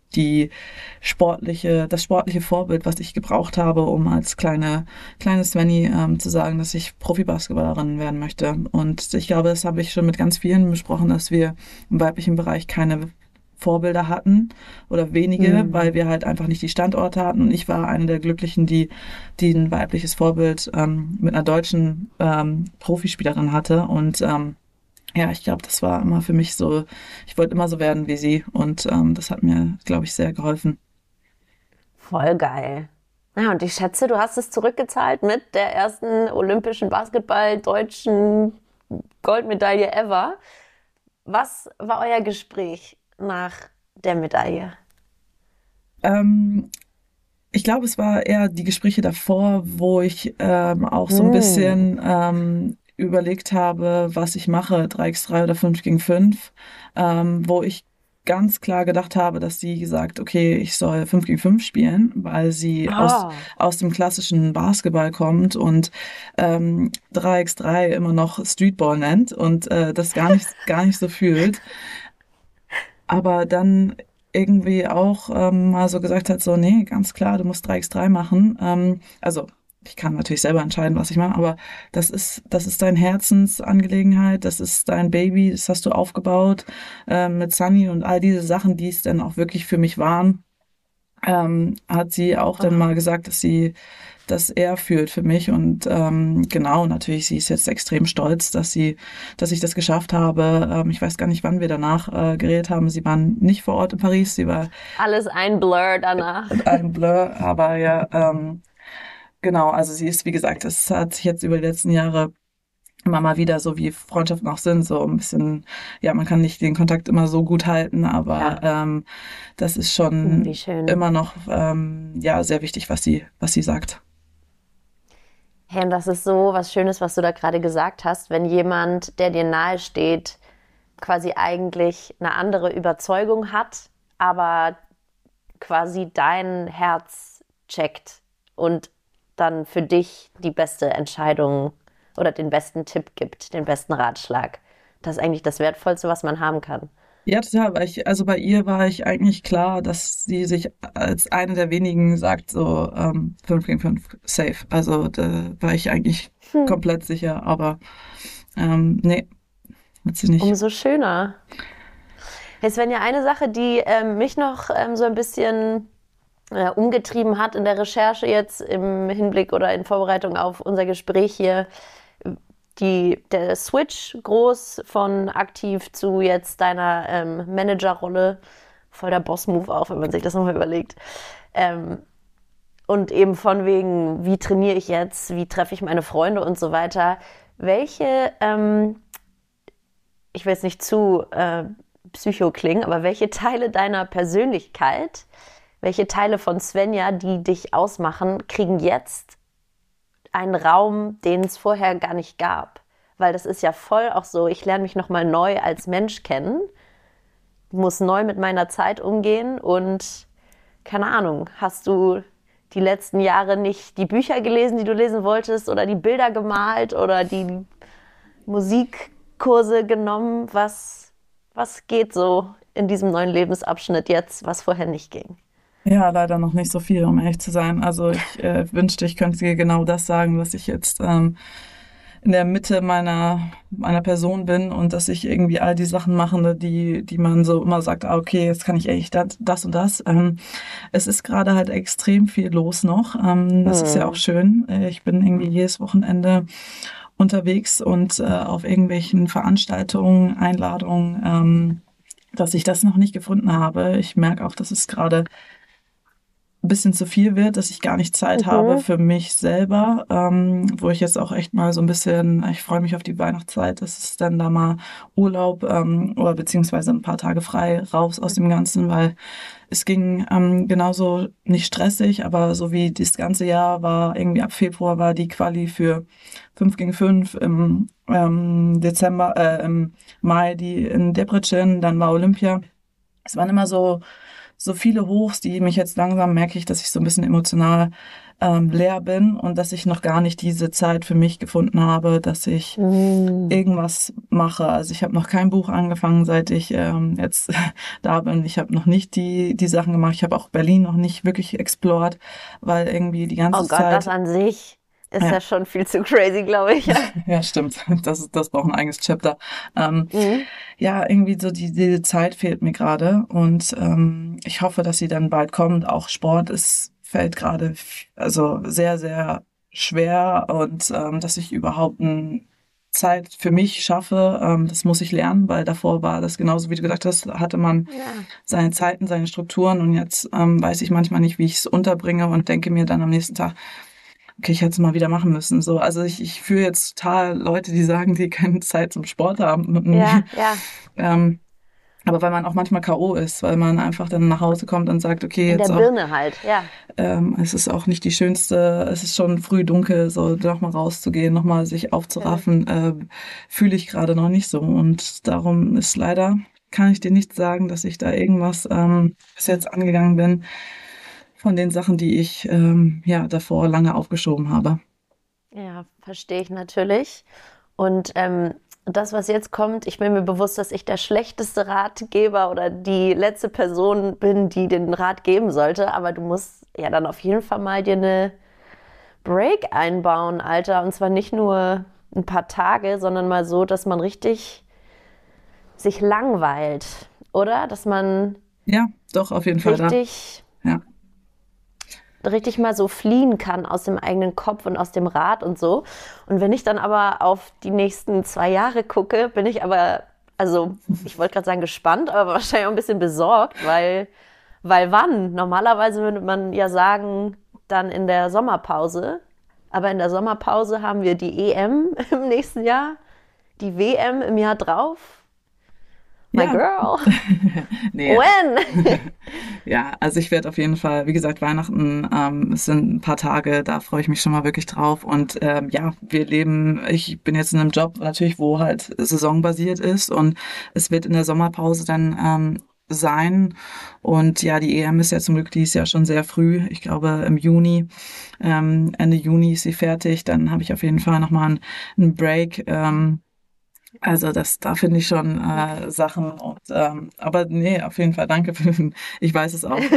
das sportliche Vorbild, was ich gebraucht habe, um als kleine Svenny zu sagen, dass ich Profibasketballerin werden möchte. Und ich glaube, das habe ich schon mit ganz vielen besprochen, dass wir im weiblichen Bereich keine Vorbilder hatten oder wenige, weil Hm. wir halt einfach nicht die Standorte hatten. Und ich war eine der Glücklichen, die ein weibliches Vorbild mit einer deutschen Profispielerin hatte. Und ja, ich glaube, das war immer für mich so, ich wollte immer so werden wie sie und das hat mir, glaube ich, sehr geholfen. Voll geil. Ja, und ich schätze, du hast es zurückgezahlt mit der ersten olympischen Basketball-deutschen Goldmedaille ever. Was war euer Gespräch nach der Medaille? Ähm, Ich glaube, es war eher die Gespräche davor, wo ich auch so ein Hm. bisschen überlegt habe, was ich mache, 3x3 oder 5 gegen 5, wo ich ganz klar gedacht habe, dass sie gesagt, okay, ich soll 5 gegen 5 spielen, weil sie Ah. aus dem klassischen Basketball kommt und 3x3 immer noch Streetball nennt und das gar nicht so fühlt. Aber dann irgendwie auch mal so gesagt hat, so, nee, ganz klar, du musst 3x3 machen. Also ich kann natürlich selber entscheiden, was ich mache, aber das ist deine Herzensangelegenheit, das ist dein Baby, das hast du aufgebaut mit Sunny und all diese Sachen, die es dann auch wirklich für mich waren, hat sie auch dann mal Ah. gesagt, dass sie das er fühlt für mich und genau, natürlich, sie ist jetzt extrem stolz, dass ich das geschafft habe. Ich weiß gar nicht, wann wir danach geredet haben. Sie waren nicht vor Ort in Paris, sie war Alles ein Blur danach. mit einem Blur, aber ja, genau, also sie ist, wie gesagt, es hat sich jetzt über die letzten Jahre immer mal wieder, so wie Freundschaften auch sind, so ein bisschen, ja, man kann nicht den Kontakt immer so gut halten, aber Ja, das ist wie schon schön. immer noch ja sehr wichtig, was sie sagt. Hey, und das ist so was Schönes, was du da gerade gesagt hast, wenn jemand, der dir nahe steht, quasi eigentlich eine andere Überzeugung hat, aber quasi dein Herz checkt und dann für dich die beste Entscheidung oder den besten Tipp gibt, den besten Ratschlag. Das ist eigentlich das Wertvollste, was man haben kann. Ja, total, weil also bei ihr war ich eigentlich klar, dass sie sich als eine der wenigen sagt, so 5 gegen 5 safe. Also da war ich eigentlich Hm. komplett sicher, aber nee, hat sie nicht. Umso schöner. Hey Svenja, eine Sache, die mich noch so ein bisschen umgetrieben hat in der Recherche jetzt im Hinblick oder in Vorbereitung auf unser Gespräch hier, der Switch groß von aktiv zu jetzt deiner Managerrolle, voll der Boss-Move auch, wenn man sich das nochmal überlegt. Ähm, und eben von wegen, wie trainiere ich jetzt, wie treffe ich meine Freunde und so weiter. Welche, ich will jetzt nicht zu psycho klingen, aber welche Teile deiner Persönlichkeit, welche Teile von Svenja, die dich ausmachen, kriegen jetzt einen Raum, den es vorher gar nicht gab? Weil das ist ja voll auch so, ich lerne mich nochmal neu als Mensch kennen, muss neu mit meiner Zeit umgehen und keine Ahnung, hast du die letzten Jahre nicht die Bücher gelesen, die du lesen wolltest oder die Bilder gemalt oder die Musikkurse genommen? Was geht so in diesem neuen Lebensabschnitt jetzt, was vorher nicht ging? Ja, leider noch nicht so viel, um ehrlich zu sein. Also ich wünschte, ich könnte dir genau das sagen, was ich jetzt in der Mitte meiner Person bin und dass ich irgendwie all die Sachen mache, die man so immer sagt, ah, okay, jetzt kann ich echt das und das. Es ist gerade halt extrem viel los noch. Das ist ja auch Hm. schön. Ich bin irgendwie jedes Wochenende unterwegs und auf irgendwelchen Veranstaltungen, Einladungen, dass ich das noch nicht gefunden habe. Ich merke auch, dass es gerade ein bisschen zu viel wird, dass ich gar nicht Zeit habe Mhm. für mich selber, wo ich jetzt auch echt mal so ein bisschen, ich freue mich auf die Weihnachtszeit, dass es dann da mal Urlaub oder beziehungsweise ein paar Tage frei raus aus dem Ganzen, weil es ging genauso nicht stressig, aber so wie das ganze Jahr war, irgendwie ab Februar war die Quali für 5 gegen 5 im im Mai die in Debrecen, dann war Olympia. Es waren immer so so viele Hochs, die mich jetzt langsam merke ich, dass ich so ein bisschen emotional leer bin und dass ich noch gar nicht diese Zeit für mich gefunden habe, dass ich Mm. irgendwas mache. Also ich habe noch kein Buch angefangen, seit ich jetzt da bin. Ich habe noch nicht die Sachen gemacht. Ich habe auch Berlin noch nicht wirklich explored, weil irgendwie die Oh ganze Gott, das Zeit, an sich ist ja, ja schon viel zu crazy, glaube ich. Ja. ja, stimmt. Das braucht ein eigenes Chapter. Ähm, Mhm. ja, irgendwie so diese Zeit fehlt mir gerade und ich hoffe, dass sie dann bald kommt. Auch Sport fällt gerade also sehr, sehr schwer und dass ich überhaupt Zeit für mich schaffe, das muss ich lernen, weil davor war das genauso, wie du gesagt hast, hatte man Ja. seine Zeiten, seine Strukturen und jetzt weiß ich manchmal nicht, wie ich es unterbringe und denke mir dann am nächsten Tag, okay, ich hätte es mal wieder machen müssen. So, also ich fühle jetzt total Leute, die sagen, die keine Zeit zum Sport haben. Ja, ja. ähm, aber weil man auch manchmal K.O. ist, weil man einfach dann nach Hause kommt und sagt, okay, In der jetzt auch, Birne halt, ja. es ist auch nicht die schönste, es ist schon früh dunkel, so nochmal rauszugehen, nochmal sich aufzuraffen, fühle ich gerade noch nicht so. Und darum ist leider, kann ich dir nicht sagen, dass ich da irgendwas bis jetzt angegangen bin von den Sachen, die ich ja davor lange aufgeschoben habe. Ja, verstehe ich natürlich. Und das, was jetzt kommt, ich bin mir bewusst, dass ich der schlechteste Ratgeber oder die letzte Person bin, die den Rat geben sollte. Aber du musst ja dann auf jeden Fall mal dir eine Break einbauen, Alter. Und zwar nicht nur ein paar Tage, sondern mal so, dass man richtig sich langweilt, oder? Dass man Ja, doch, auf jeden Fall da. richtig Ja. richtig mal so fliehen kann aus dem eigenen Kopf und aus dem Rad und so. Und wenn ich dann aber auf die nächsten 2 Jahre gucke, bin ich aber, also ich wollte gerade sagen gespannt, aber wahrscheinlich auch ein bisschen besorgt, weil wann? Normalerweise würde man ja sagen, dann in der Sommerpause. Aber in der Sommerpause haben wir die EM im nächsten Jahr, die WM im Jahr drauf. My Ja. girl, Nee, when? ja, also ich werde auf jeden Fall, wie gesagt, Weihnachten, es sind ein paar Tage, da freue ich mich schon mal wirklich drauf. Und ja, ich bin jetzt in einem Job natürlich, wo halt saisonbasiert ist und es wird in der Sommerpause dann sein. Und ja, die EM ist ja zum Glück dieses Jahr schon sehr früh. Ich glaube im Juni, Ende Juni ist sie fertig. Dann habe ich auf jeden Fall nochmal einen Break. Also da finde ich schon Sachen und aber nee, auf jeden Fall danke für ich weiß es auch.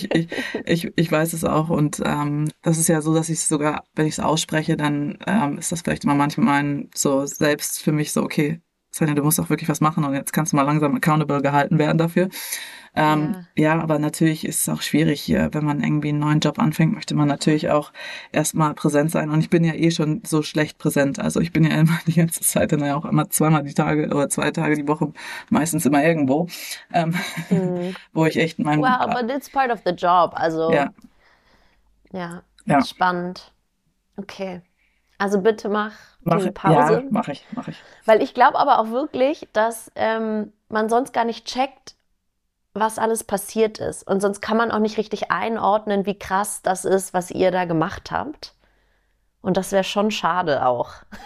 Ich weiß es auch und das ist ja so, dass ich es sogar, wenn ich es ausspreche, dann ist das vielleicht immer manchmal so selbst für mich so, okay, Svenja, du musst auch wirklich was machen und jetzt kannst du mal langsam accountable gehalten werden dafür. Ja. Ja, aber natürlich ist es auch schwierig hier, wenn man irgendwie einen neuen Job anfängt, möchte man natürlich auch erstmal präsent sein. Und ich bin ja eh schon so schlecht präsent. Also ich bin ja immer die ganze Zeit dann ja auch immer zweimal die Tage oder 2 Tage die Woche, meistens immer irgendwo, ähm, Mm. wo ich echt Well, but it's part of the job. Also, ja, ja, ja, spannend. Okay. Also bitte mach diese ja, Pause. mache ich. Weil ich glaube aber auch wirklich, dass man sonst gar nicht checkt, was alles passiert ist. Und sonst kann man auch nicht richtig einordnen, wie krass das ist, was ihr da gemacht habt. Und das wäre schon schade auch.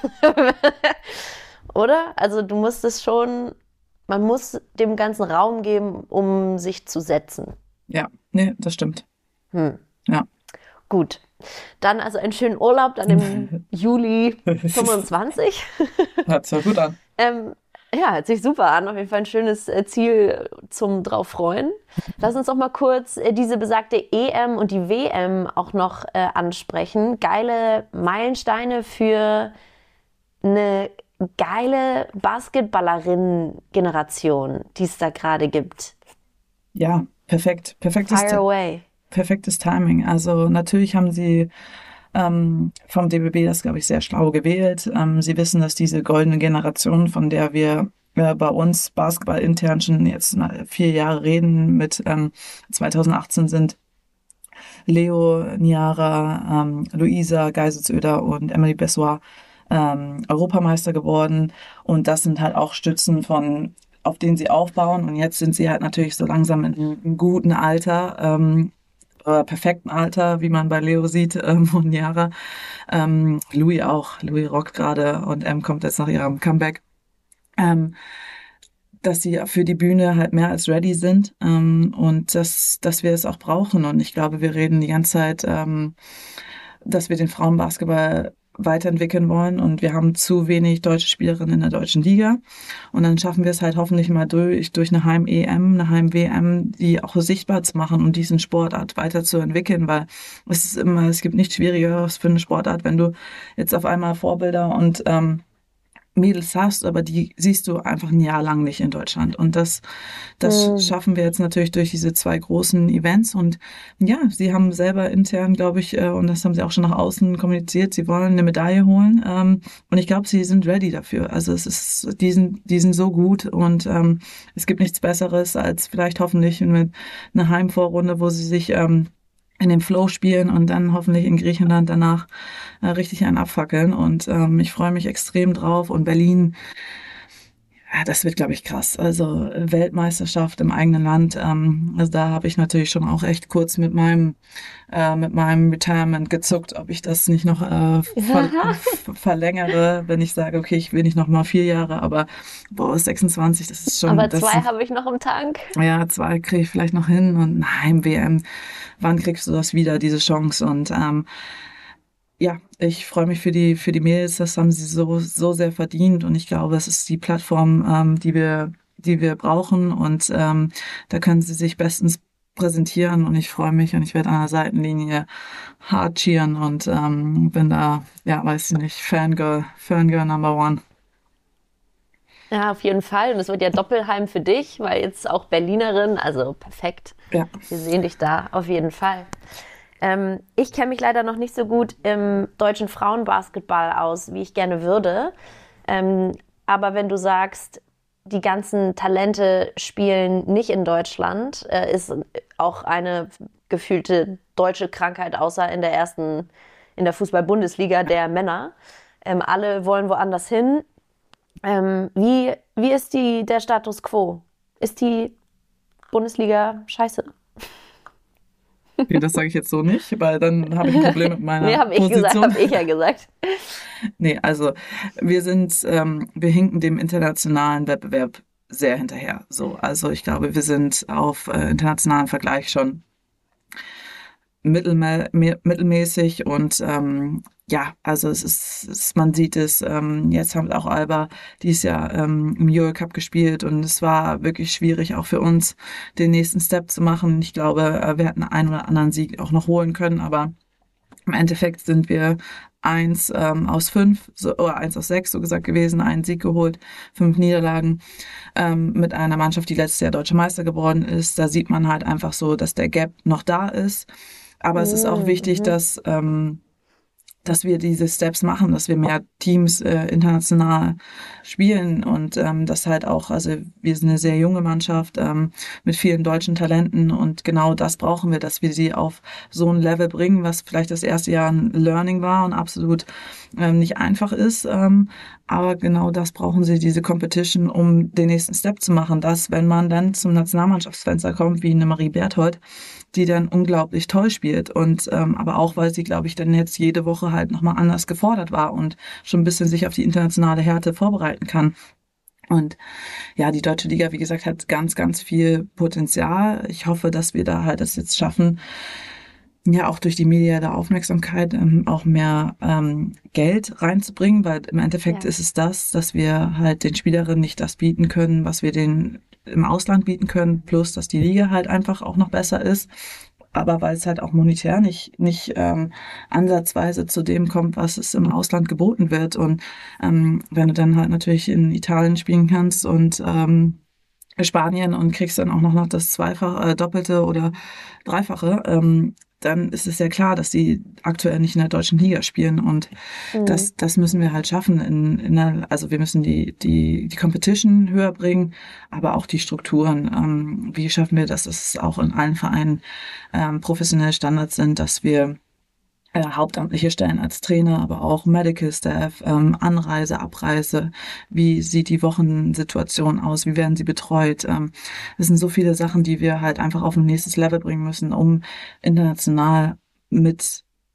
Oder? Also du musst es schon, man muss dem ganzen Raum geben, um sich zu setzen. Ja, nee, das stimmt. Hm. Ja. Gut. Dann also einen schönen Urlaub dann im Juli 25. Hört sich ja gut an. Ähm, ja, hört sich super an. Auf jeden Fall ein schönes Ziel zum drauf freuen. Lass uns doch mal kurz diese besagte EM und die WM auch noch ansprechen. Geile Meilensteine für eine geile Basketballerinnen-Generation, die es da gerade gibt. Ja, perfekt. Fire away. Perfektes Timing. Also natürlich haben sie vom DBB das, glaube ich, sehr schlau gewählt. Sie wissen, dass diese goldene Generation, von der wir bei uns Basketball intern schon jetzt 4 Jahre reden, mit 2018 sind Leo, Niara, Luisa Geiselsöder und Emily Bessoir Europameister geworden. Und das sind halt auch Stützen auf denen sie aufbauen. Und jetzt sind sie halt natürlich so langsam in einem guten Alter, oder perfekten Alter, wie man bei Leo sieht, und Niara. Louis auch. Louis rockt gerade und kommt jetzt nach ihrem Comeback. Ähm, dass sie für die Bühne halt mehr als ready sind, und dass wir es auch brauchen. Und ich glaube, wir reden die ganze Zeit, dass wir den Frauenbasketball weiterentwickeln wollen und wir haben zu wenig deutsche Spielerinnen in der deutschen Liga und dann schaffen wir es halt hoffentlich mal durch eine Heim-EM, eine Heim-WM, die auch sichtbar zu machen und diesen Sportart weiterzuentwickeln, weil es gibt nichts Schwierigeres für eine Sportart, wenn du jetzt auf einmal Vorbilder und Mädels hast, aber die siehst du einfach ein Jahr lang nicht in Deutschland. Und das schaffen wir jetzt natürlich durch diese 2 großen Events. Und ja, sie haben selber intern, glaube ich, und das haben sie auch schon nach außen kommuniziert, sie wollen eine Medaille holen. Und ich glaube, sie sind ready dafür. Also die sind so gut und es gibt nichts Besseres als vielleicht hoffentlich mit einer Heimvorrunde, wo sie sich in dem Flow spielen und dann hoffentlich in Griechenland danach richtig einen abfackeln. Und ich freue mich extrem drauf. Und Berlin, ja, das wird, glaube ich, krass. Also Weltmeisterschaft im eigenen Land. Also da habe ich natürlich schon auch echt kurz mit meinem Retirement gezuckt, ob ich das nicht noch verlängere, wenn ich sage, okay, ich will nicht noch mal 4 Jahre, aber boah, 26, das ist schon, Aber 2 habe ich noch im Tank. ja, 2 kriege ich vielleicht noch hin und nein, WM, wann kriegst du das wieder, diese Chance? Und ja, ich freue mich für die Mädels, das haben sie so sehr verdient und ich glaube, es ist die Plattform, die wir brauchen und da können sie sich bestens präsentieren und ich freue mich und ich werde an der Seitenlinie hart cheeren und bin da, ja, weiß ich nicht, Fangirl Number One. Ja, auf jeden Fall. Und es wird ja Doppelheim für dich, weil jetzt auch Berlinerin, also perfekt. Ja. Wir sehen dich da auf jeden Fall. Ich kenne mich leider noch nicht so gut im deutschen Frauenbasketball aus, wie ich gerne würde. Aber wenn du sagst, die ganzen Talente spielen nicht in Deutschland, ist auch eine gefühlte deutsche Krankheit, außer in der Fußball-Bundesliga der Männer. Alle wollen woanders hin. Wie ist der Status quo? Ist die Bundesliga scheiße? Okay, das sage ich jetzt so nicht, weil dann habe ich ein Problem mit meiner Nee, habe ich gesagt, Position. habe ich ja gesagt. Nee, also wir hinken dem internationalen Wettbewerb sehr hinterher. So, also ich glaube, wir sind auf internationalen Vergleich schon mittelmäßig und ja, also man sieht es, jetzt haben auch Alba dieses Jahr im Eurocup gespielt und es war wirklich schwierig auch für uns, den nächsten Step zu machen. Ich glaube, wir hätten einen oder anderen Sieg auch noch holen können, aber im Endeffekt sind wir 1 aus 5 oder 1 aus 6 so gesagt gewesen, einen Sieg geholt, 5 Niederlagen mit einer Mannschaft, die letztes Jahr Deutscher Meister geworden ist. Da sieht man halt einfach so, dass der Gap noch da ist. Aber es ist auch wichtig, dass wir diese Steps machen, dass wir mehr Teams international spielen und das halt auch, also wir sind eine sehr junge Mannschaft mit vielen deutschen Talenten und genau das brauchen wir, dass wir sie auf so ein Level bringen, was vielleicht das erste Jahr ein Learning war und absolut nicht einfach ist, aber genau das brauchen sie, diese Competition, um den nächsten Step zu machen, dass wenn man dann zum Nationalmannschaftsfenster kommt, wie eine Marie Berthold, die dann unglaublich toll spielt und aber auch, weil sie, glaube ich, dann jetzt jede Woche halt nochmal anders gefordert war und schon ein bisschen sich auf die internationale Härte vorbereiten kann. Und ja, die deutsche Liga, wie gesagt, hat ganz, ganz viel Potenzial. Ich hoffe, dass wir da halt es jetzt schaffen, ja auch durch die mediale Aufmerksamkeit auch mehr Geld reinzubringen, weil im Endeffekt Ja. ist es das, dass wir halt den Spielerinnen nicht das bieten können, was wir denen im Ausland bieten können, plus dass die Liga halt einfach auch noch besser ist. Aber weil es halt auch monetär nicht ansatzweise zu dem kommt, was es im Ausland geboten wird. Und wenn du dann halt natürlich in Italien spielen kannst und Spanien und kriegst dann auch noch das Doppelte oder Dreifache, dann ist es ja klar, dass die aktuell nicht in der deutschen Liga spielen und das müssen wir halt schaffen. Also wir müssen die Competition höher bringen, aber auch die Strukturen. Wie schaffen wir das, dass es auch in allen Vereinen professionelle Standards sind, dass wir hauptamtliche Stellen als Trainer, aber auch Medical Staff, Anreise, Abreise, wie sieht die Wochensituation aus, wie werden sie betreut. Das sind so viele Sachen, die wir halt einfach auf ein nächstes Level bringen müssen, um international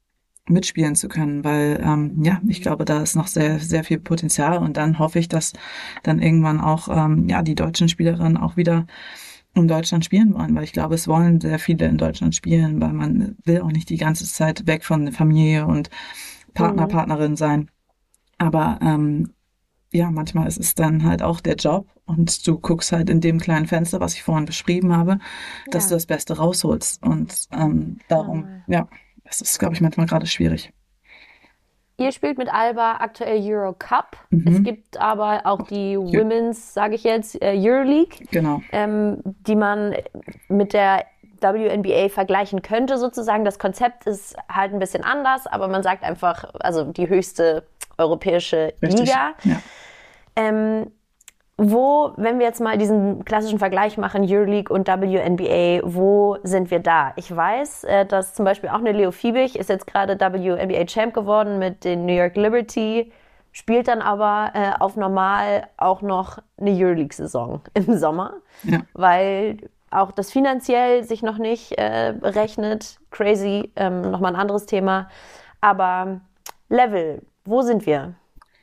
mitspielen zu können, weil ja, ich glaube, da ist noch sehr, sehr viel Potenzial und dann hoffe ich, dass dann irgendwann auch ja, die deutschen Spielerinnen auch wieder in Deutschland spielen wollen, weil ich glaube, es wollen sehr viele in Deutschland spielen, weil man will auch nicht die ganze Zeit weg von der Familie und Partner, Mhm. Partnerin sein. Aber ja, manchmal ist es dann halt auch der Job und du guckst halt in dem kleinen Fenster, was ich vorhin beschrieben habe, dass du Ja, das Beste rausholst. Und darum, total. ja, das ist, glaube ich, manchmal gerade schwierig. Ihr spielt mit Alba aktuell Euro Cup. Es Mhm. gibt aber auch die Ju- Women's, sage ich jetzt, Euroleague, Genau. die man mit der WNBA vergleichen könnte sozusagen. Das Konzept ist halt ein bisschen anders, aber man sagt einfach, also die höchste europäische Richtig. Liga. Ja. Ähm, Wo, wenn wir jetzt mal diesen klassischen Vergleich machen, Euroleague und WNBA, wo sind wir da? Ich weiß, dass zum Beispiel auch eine Leo Fiebig ist jetzt gerade WNBA Champ geworden mit den New York Liberty, spielt dann aber auf normal auch noch eine Euroleague-Saison im Sommer, Ja. weil auch das finanziell sich noch nicht rechnet. Crazy, nochmal ein anderes Thema. Aber Level, wo sind wir?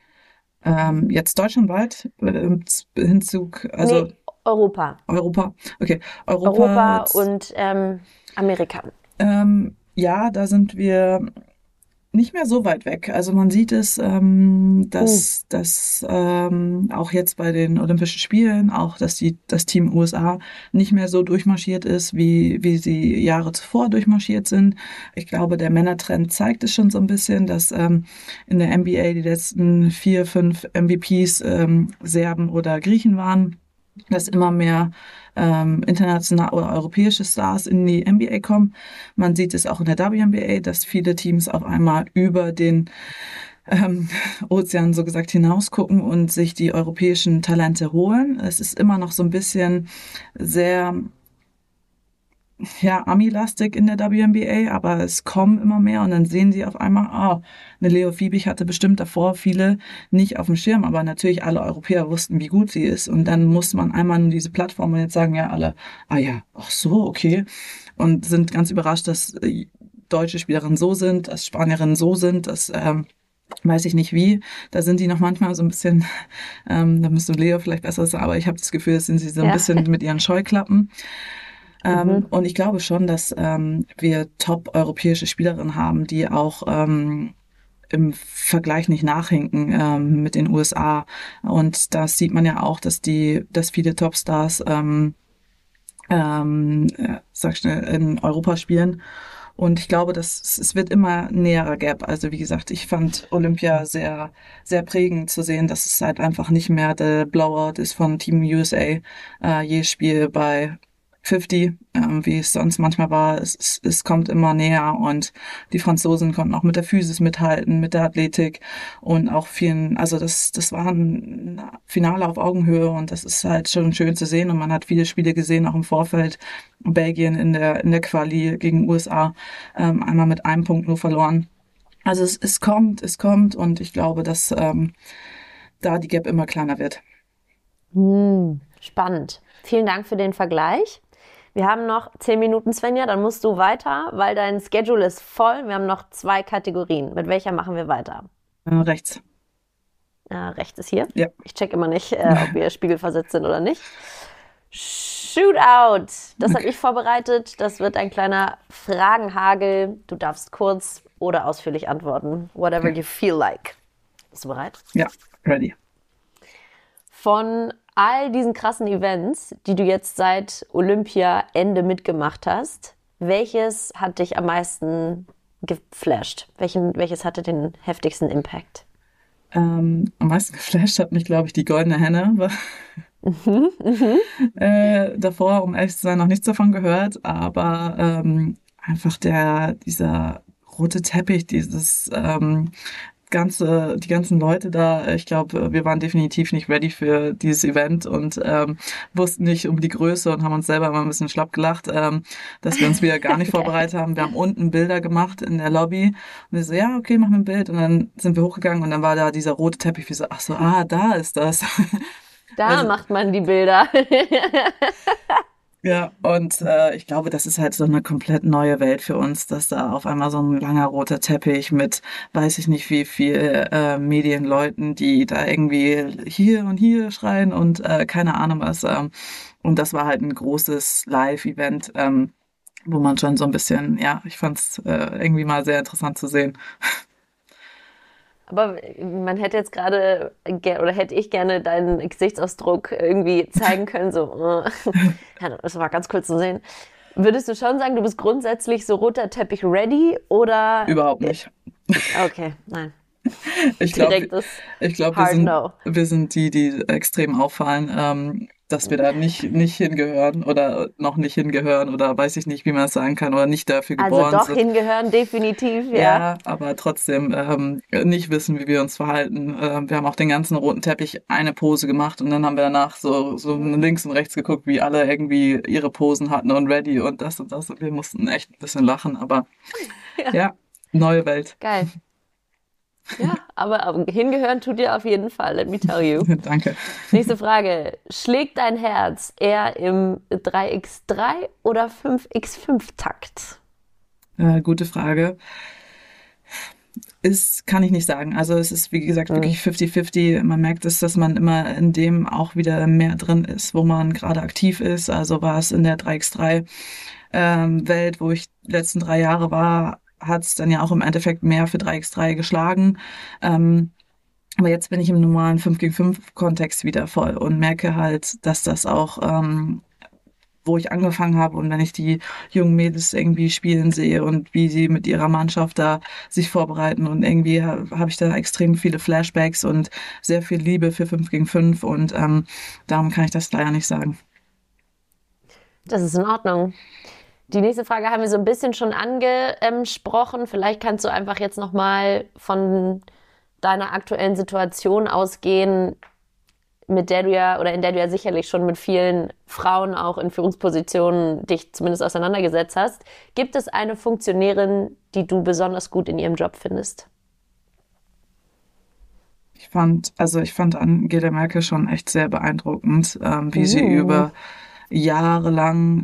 Jetzt deutschlandweit Hinzug, also Nee, Europa. Europa. Okay, Europa, Europa und Amerika. ja, da sind wir nicht mehr so weit weg. Also man sieht es, Uh, dass auch jetzt bei den Olympischen Spielen, auch dass das Team USA nicht mehr so durchmarschiert ist, wie sie Jahre zuvor durchmarschiert sind. Ich glaube, der Männertrend zeigt es schon so ein bisschen, dass in der NBA die letzten 4, 5 MVPs Serben oder Griechen waren, dass immer mehr international oder europäische Stars in die NBA kommen. Man sieht es auch in der WNBA, dass viele Teams auf einmal über den ähm, Ozean so gesagt hinausgucken und sich die europäischen Talente holen. Es ist immer noch so ein bisschen sehr ja, Ami-lastig in der WNBA, aber es kommen immer mehr und dann sehen sie auf einmal, ah, eine Leo Fiebig hatte bestimmt davor viele nicht auf dem Schirm, aber natürlich alle Europäer wussten, wie gut sie ist und dann muss man einmal nur diese Plattform und jetzt sagen ja alle, ah ja, ach so, okay und sind ganz überrascht, dass deutsche Spielerinnen so sind, dass Spanierinnen so sind, dass weiß ich nicht wie. Da sind die noch manchmal so ein bisschen, da müsste Leo vielleicht besser sagen, aber ich habe das Gefühl, das sind sie so ein ja. bisschen mit ihren Scheuklappen. Mhm. Und ich glaube schon, dass wir top-europäische Spielerinnen haben, die auch im Vergleich nicht nachhinken mit den USA. Und das sieht man ja auch, dass viele Topstars, sag schnell, in Europa spielen. Und ich glaube, dass es wird immer ein näherer Gap. Also wie gesagt, ich fand Olympia sehr, sehr prägend zu sehen, dass es halt einfach nicht mehr der Blowout ist von Team USA, jedes Spiel bei 50, wie es sonst manchmal war. Es kommt immer näher und die Franzosen konnten auch mit der Physis mithalten, mit der Athletik und auch vielen, also das war ein Finale auf Augenhöhe und das ist halt schon schön zu sehen und man hat viele Spiele gesehen, auch im Vorfeld. Belgien in der Quali gegen USA, einmal mit einem Punkt nur verloren. Also es kommt und ich glaube, dass da die Gap immer kleiner wird. Hm, spannend. Vielen Dank für den Vergleich. Wir haben noch 10 Minuten, Svenja, dann musst du weiter, weil dein Schedule ist voll. Wir haben noch 2 Kategorien. Mit welcher machen wir weiter? Rechts. Rechts ist hier. Ja. Ich check immer nicht, ob wir spiegelversetzt sind oder nicht. Shootout. Das habe Okay. ich vorbereitet. Das wird ein kleiner Fragenhagel. Du darfst kurz oder ausführlich antworten. Whatever Okay. you feel like. Bist du bereit? Ja, ready. Von all diesen krassen Events, die du jetzt seit Olympia-Ende mitgemacht hast, welches hat dich am meisten geflasht? Welches hatte den heftigsten Impact? Am meisten geflasht hat mich, glaube ich, die goldene Henne. Davor, um ehrlich zu sein, noch nichts davon gehört, aber einfach dieser rote Teppich, die ganzen Leute da, ich glaube, wir waren definitiv nicht ready für dieses Event und wussten nicht um die Größe und haben uns selber immer ein bisschen schlapp gelacht, dass wir uns wieder gar nicht Geil. vorbereitet haben. Wir haben unten Bilder gemacht in der Lobby und wir so, ja, okay, machen wir ein Bild und dann sind wir hochgegangen und dann war da dieser rote Teppich. Wir so, ach so, ah, da ist das. Da Also macht man die Bilder. Ja, und ich glaube, das ist halt so eine komplett neue Welt für uns, dass da auf einmal so ein langer roter Teppich mit, weiß ich nicht wie viel Medienleuten, die da irgendwie hier und hier schreien und keine Ahnung was. Und das war halt ein großes Live-Event, wo man schon so ein bisschen, ja, ich fand's irgendwie mal sehr interessant zu sehen. Aber man hätte jetzt gerade, oder hätte ich gerne deinen Gesichtsausdruck irgendwie zeigen können, so, ja, das war ganz kurz zu sehen. Würdest du schon sagen, du bist grundsätzlich so roter Teppich ready oder, Überhaupt nicht. okay, nein, Ich glaube, direktes ich glaube, Hard No. wir sind die, die extrem auffallen, dass wir da nicht hingehören oder noch nicht hingehören oder weiß ich nicht, wie man es sagen kann, oder nicht dafür Also geboren doch sind. hingehören, definitiv, ja. Ja, aber trotzdem nicht wissen, wie wir uns verhalten. Wir haben auch den ganzen roten Teppich eine Pose gemacht und dann haben wir danach so links und rechts geguckt, wie alle irgendwie ihre Posen hatten und ready und das und das. Und wir mussten echt ein bisschen lachen, aber Ja, ja, neue Welt. geil. Ja, aber hingehören tut ihr auf jeden Fall, let me tell you. Danke. Nächste Frage. Schlägt dein Herz eher im 3x3 oder 5x5-Takt? Gute Frage. Kann ich nicht sagen. Also es ist, wie gesagt, Hm. wirklich 50-50. Man merkt es, dass man immer in dem auch wieder mehr drin ist, wo man gerade aktiv ist. Also war es in der 3x3 Welt, wo ich die letzten 3 Jahre war, hat es dann ja auch im Endeffekt mehr für 3x3 geschlagen. Ähm, aber jetzt bin ich im normalen 5 gegen 5 Kontext wieder voll und merke halt, dass das auch wo ich angefangen habe und wenn ich die jungen Mädels irgendwie spielen sehe und wie sie mit ihrer Mannschaft da sich vorbereiten und irgendwie habe ich da extrem viele Flashbacks und sehr viel Liebe für 5 gegen 5 und darum kann ich das leider nicht sagen. Das ist in Ordnung. Die nächste Frage haben wir so ein bisschen schon angesprochen. Vielleicht kannst du einfach jetzt nochmal von deiner aktuellen Situation ausgehen, mit der du ja oder in der du ja sicherlich schon mit vielen Frauen auch in Führungspositionen dich zumindest auseinandergesetzt hast. Gibt es eine Funktionärin, die du besonders gut in ihrem Job findest? Ich fand Angela Merkel schon echt sehr beeindruckend, wie sie Uh, über Jahre lang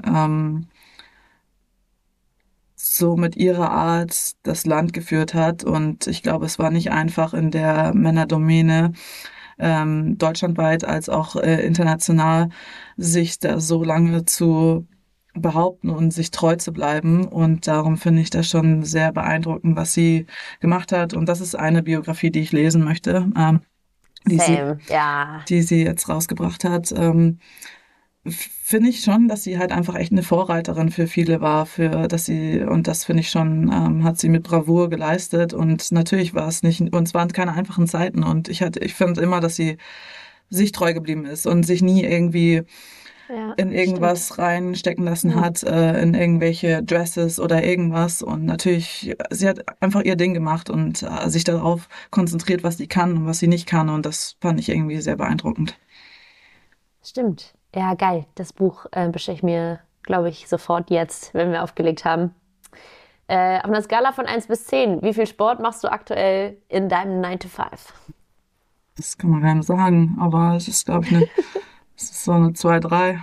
so mit ihrer Art das Land geführt hat. Und ich glaube, es war nicht einfach in der Männerdomäne, deutschlandweit als auch international, sich da so lange zu behaupten und sich treu zu bleiben. Und darum finde ich das schon sehr beeindruckend, was sie gemacht hat. Und das ist eine Biografie, die ich lesen möchte, die sie, Same, ja. die sie jetzt rausgebracht hat. Finde ich schon, dass sie halt einfach echt eine Vorreiterin für viele war, und das finde ich schon, hat sie mit Bravour geleistet und natürlich war es nicht, und es waren keine einfachen Zeiten und ich finde immer, dass sie sich treu geblieben ist und sich nie irgendwie Ja, in stimmt. irgendwas reinstecken lassen Hm. hat, in irgendwelche Dresses oder irgendwas und natürlich, sie hat einfach ihr Ding gemacht und sich darauf konzentriert, was sie kann und was sie nicht kann und das fand ich irgendwie sehr beeindruckend. Stimmt. Ja, geil. Das Buch bestelle ich mir, glaube ich, sofort jetzt, wenn wir aufgelegt haben. Auf einer Skala von 1 bis 10, wie viel Sport machst du aktuell in deinem 9 to 5? Das kann man gar nicht sagen, aber es ist, glaube ich, es ist so eine 2-3.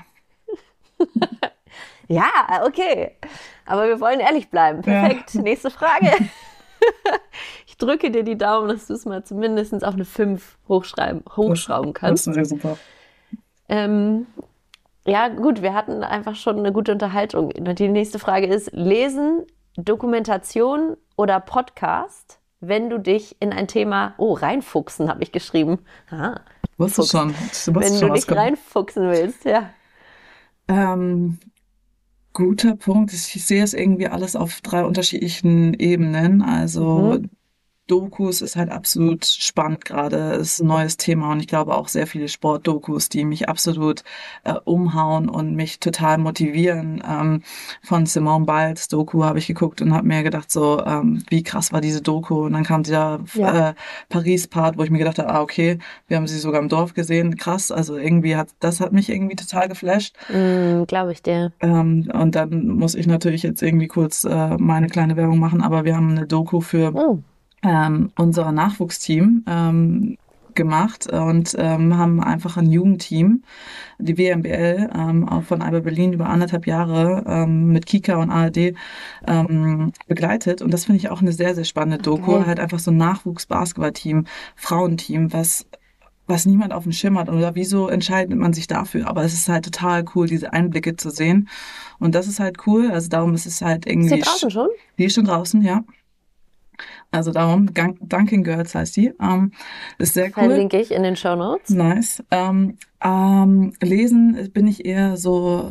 Ja, okay. Aber wir wollen ehrlich bleiben. Ja, Perfekt. Nächste Frage. Ich drücke dir die Daumen, dass du es mal zumindest auf eine 5 hochschrauben das kannst. wäre super. Ähm, ja, gut, wir hatten einfach schon eine gute Unterhaltung. Die nächste Frage ist: Lesen, Dokumentation oder Podcast, wenn du dich in ein Thema, oh, reinfuchsen, habe ich geschrieben. Ah, Wusste Fuchs. schon, du wusstest Wenn schon, du was dich kommt. reinfuchsen willst, ja. Ähm, Guter Punkt. Ich sehe es irgendwie alles auf 3 unterschiedlichen Ebenen. Also Mhm. Dokus ist halt absolut spannend gerade, ist ein neues Thema und ich glaube auch sehr viele Sportdokus, die mich absolut umhauen und mich total motivieren. Von Simone Biles Doku habe ich geguckt und habe mir gedacht, so wie krass war diese Doku und dann kam dieser Ja, Paris-Part, wo ich mir gedacht habe, okay, wir haben sie sogar im Dorf gesehen, krass, also irgendwie das hat mich irgendwie total geflasht. glaube ich dir. Und dann muss ich natürlich jetzt irgendwie kurz meine kleine Werbung machen, aber wir haben eine Doku für Mm. unser Nachwuchsteam gemacht und haben einfach ein Jugendteam, die WMBL, auch von Alba Berlin über 1,5 Jahre mit Kika und ARD begleitet. Und das finde ich auch eine sehr, sehr spannende Ach, Doku. geil. Halt einfach so ein Nachwuchs-Basketball-Team, Frauenteam, was niemand auf dem Schirm hat oder wieso entscheidet man sich dafür. Aber es ist halt total cool, diese Einblicke zu sehen. Und das ist halt cool. Also darum ist es halt Ist die irgendwie, draußen schon? die ist schon draußen, ja. Also darum, Dunking Girls heißt die. Ist sehr cool. Verlinke ich in den Shownotes. Nice. Lesen bin ich eher so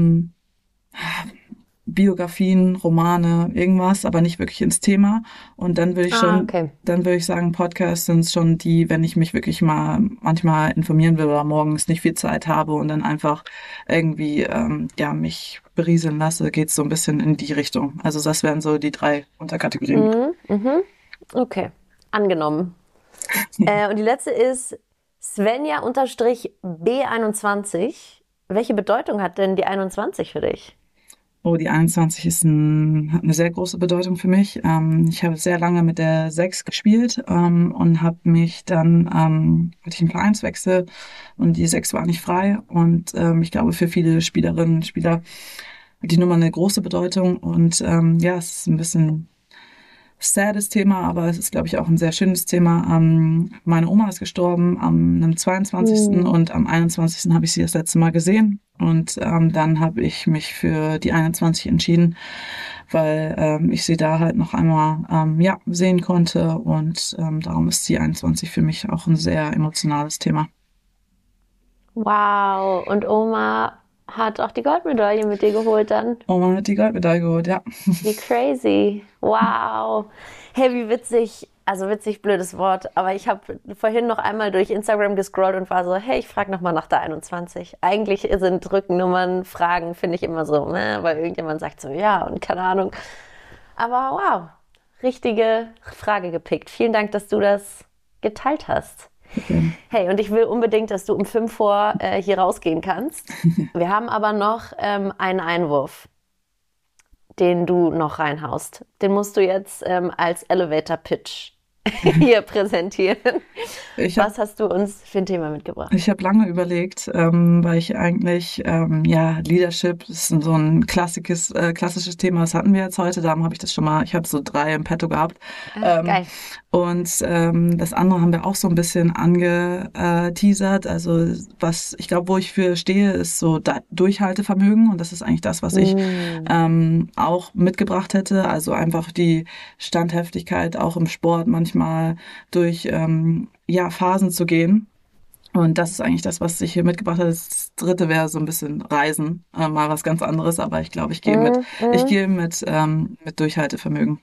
Biografien, Romane, irgendwas, aber nicht wirklich ins Thema. Und Ah, okay. dann würde ich sagen, Podcasts sind schon die, wenn ich mich wirklich mal manchmal informieren will oder morgens nicht viel Zeit habe und dann einfach irgendwie ja mich berieseln lasse, geht's so ein bisschen in die Richtung. Also das wären so die 3 Unterkategorien. Mhm, mhm. Okay, angenommen. Und die letzte ist Svenja-B21. Welche Bedeutung hat denn die 21 für dich? Oh, die 21 hat eine sehr große Bedeutung für mich. Ich habe sehr lange mit der 6 gespielt und habe mich dann, hatte ich einen Vereinswechsel und die 6 war nicht frei. Und ich glaube, für viele Spielerinnen und Spieler hat die Nummer eine große Bedeutung. Und ja, es ist ein bisschen sades Thema, aber es ist, glaube ich, auch ein sehr schönes Thema. Meine Oma ist gestorben am 22. Hm. und am 21. habe ich sie das letzte Mal gesehen. Und dann habe ich mich für die 21 entschieden, weil ich sie da halt noch einmal ja, sehen konnte. Und darum ist die 21 für mich auch ein sehr emotionales Thema. Wow, und Oma hat auch die Goldmedaille mit dir geholt dann. Oma hat die Goldmedaille geholt, ja. Wie crazy. Wow. Hey, wie witzig. Also witzig, blödes Wort. Aber ich habe vorhin noch einmal durch Instagram gescrollt und war so, hey, ich frage nochmal nach der 21. Eigentlich sind Rückennummern, Fragen, finde ich immer so, ne? Weil irgendjemand sagt so, ja, und keine Ahnung. Aber wow, richtige Frage gepickt. Vielen Dank, dass du das geteilt hast. Okay. Hey, und ich will unbedingt, dass du um 5 vor hier rausgehen kannst. Wir haben aber noch einen Einwurf, den du noch reinhaust. Den musst du jetzt als Elevator Pitch hier präsentieren. Ich habe Was hast du uns für ein Thema mitgebracht? Ich habe lange überlegt, weil ich eigentlich, ja, Leadership ist so ein klassisches Thema, das hatten wir jetzt heute, darum habe ich das schon mal, ich habe so 3 im Petto gehabt. Ah, Ähm, geil. und das andere haben wir auch so ein bisschen angeteasert. Also was ich glaube, wo ich für stehe, ist so Durchhaltevermögen und das ist eigentlich das, was ich Mm. auch mitgebracht hätte. Also einfach die Standhaftigkeit auch im Sport manchmal durch ja, Phasen zu gehen. Und das ist eigentlich das, was ich hier mitgebracht habe. Das dritte wäre so ein bisschen Reisen, mal was ganz anderes, aber ich glaube, Mm, ich mm. gehe mit Durchhaltevermögen.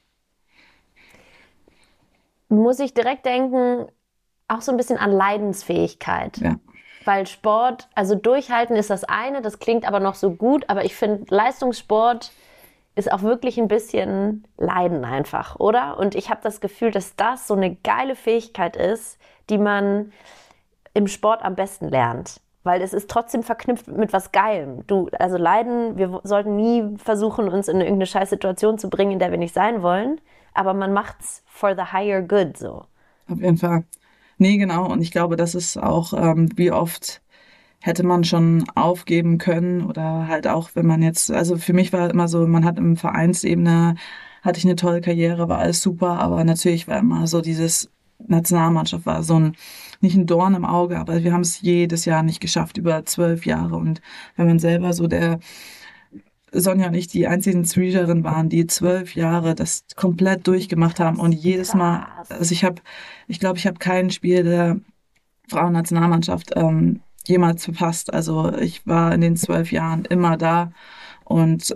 Muss ich direkt denken, auch so ein bisschen an Leidensfähigkeit. Ja, Weil Sport, also durchhalten ist das eine, das klingt aber noch so gut, aber ich finde, Leistungssport ist auch wirklich ein bisschen Leiden einfach, oder? Und ich habe das Gefühl, dass das so eine geile Fähigkeit ist, die man im Sport am besten lernt. Weil es ist trotzdem verknüpft mit was Geilem. Also Leiden, wir sollten nie versuchen, uns in irgendeine Scheißsituation zu bringen, in der wir nicht sein wollen. Aber man macht's for the higher good so. auf jeden Fall. Nee, genau. Und ich glaube, das ist auch, wie oft hätte man schon aufgeben können oder halt auch, wenn man jetzt, also für mich war immer so, man hat im Vereinsebene, hatte ich eine tolle Karriere, war alles super, aber natürlich war immer so dieses Nationalmannschaft war so nicht ein Dorn im Auge, aber wir haben es jedes Jahr nicht geschafft, über 12 Jahre. Und wenn man selber so Sonja und ich die einzigen Streeterinnen waren, die 12 Jahre das komplett durchgemacht haben und jedes Mal, Krass. also ich glaube, ich habe kein Spiel der Frauennationalmannschaft jemals verpasst. Also ich war in den 12 Jahren immer da und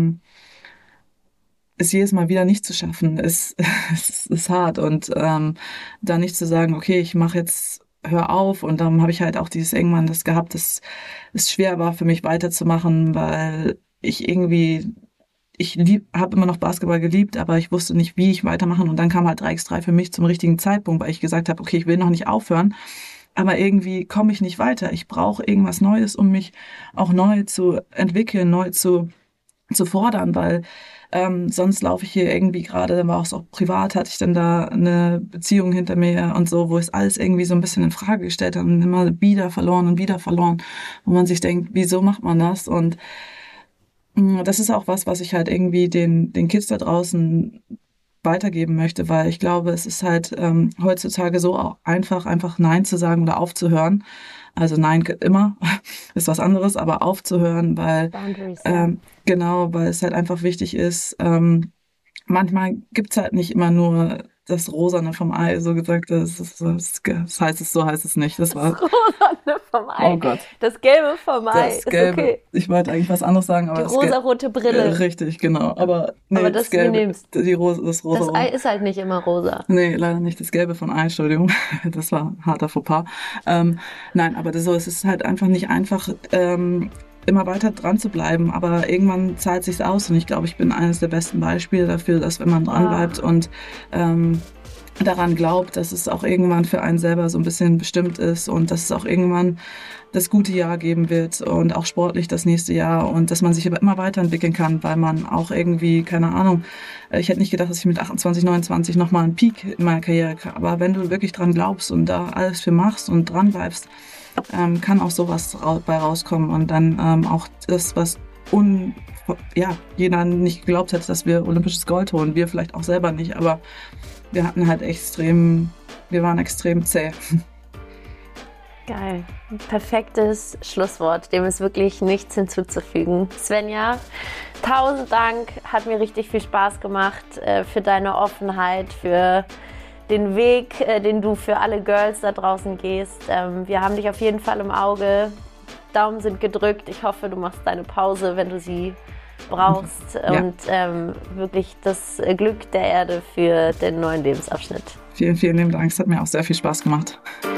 es jedes Mal wieder nicht zu schaffen, ist hart. Und dann nicht zu sagen, okay, ich mache jetzt, hör auf. Und dann habe ich halt auch dieses irgendwann das gehabt, dass es schwer war für mich weiterzumachen, weil ich irgendwie habe immer noch Basketball geliebt, aber ich wusste nicht, wie ich weitermachen. Und dann kam halt 3x3 für mich zum richtigen Zeitpunkt, weil ich gesagt habe, okay, ich will noch nicht aufhören, aber irgendwie komme ich nicht weiter. Ich brauche irgendwas Neues, um mich auch neu zu entwickeln, neu zu zu fordern, weil sonst laufe ich hier irgendwie gerade, dann war auch so privat, hatte ich dann da eine Beziehung hinter mir und so, wo es alles irgendwie so ein bisschen in Frage gestellt hat und immer wieder verloren, wo man sich denkt, wieso macht man das? Und das ist auch was ich halt irgendwie den Kids da draußen weitergeben möchte, weil ich glaube, es ist halt heutzutage so auch einfach Nein zu sagen oder aufzuhören. Also Nein immer ist was anderes, aber aufzuhören, weil Boundaries, ja. genau, weil es halt einfach wichtig ist. Manchmal gibt's halt nicht immer nur das Rosane vom Ei, so gesagt. Das heißt es, so heißt es nicht. Das Das war, Rosane vom oh Ei. Gott, Das Gelbe vom Ei. das Ist Gelbe. okay. Ich wollte eigentlich was anderes sagen, Die aber das Gelbe. rosarote Brille. Richtig, genau. Aber nee, Aber das das du Gelbe, nimmst. das Das Ei rosa. ist halt nicht immer rosa. Nee, leider nicht das Gelbe von Ei, Entschuldigung. Das war ein harter Fauxpas. Nein, aber so, es ist halt einfach nicht einfach, immer weiter dran zu bleiben. Aber irgendwann zahlt sich's aus. Und ich glaube, ich bin eines der besten Beispiele dafür, dass wenn man dran bleibt und daran glaubt, dass es auch irgendwann für einen selber so ein bisschen bestimmt ist und dass es auch irgendwann das gute Jahr geben wird und auch sportlich das nächste Jahr und dass man sich aber immer weiterentwickeln kann, weil man auch irgendwie, keine Ahnung, ich hätte nicht gedacht, dass ich mit 28, 29 nochmal einen Peak in meiner Karriere kann. Aber wenn du wirklich dran glaubst und da alles für machst und dran bleibst, kann auch sowas bei rauskommen und dann auch das, was jeder nicht geglaubt hätte, dass wir olympisches Gold holen. Wir vielleicht auch selber nicht, aber wir hatten halt wir waren extrem zäh. Geil. Perfektes Schlusswort. Dem ist wirklich nichts hinzuzufügen. Svenja, 1000 Dank. Hat mir richtig viel Spaß gemacht für deine Offenheit, für den Weg, den du für alle Girls da draußen gehst. Wir haben dich auf jeden Fall im Auge. Daumen sind gedrückt. Ich hoffe, du machst deine Pause, wenn du sie brauchst. Ja. Und wirklich das Glück der Erde für den neuen Lebensabschnitt. Vielen, vielen lieben Dank. Es hat mir auch sehr viel Spaß gemacht.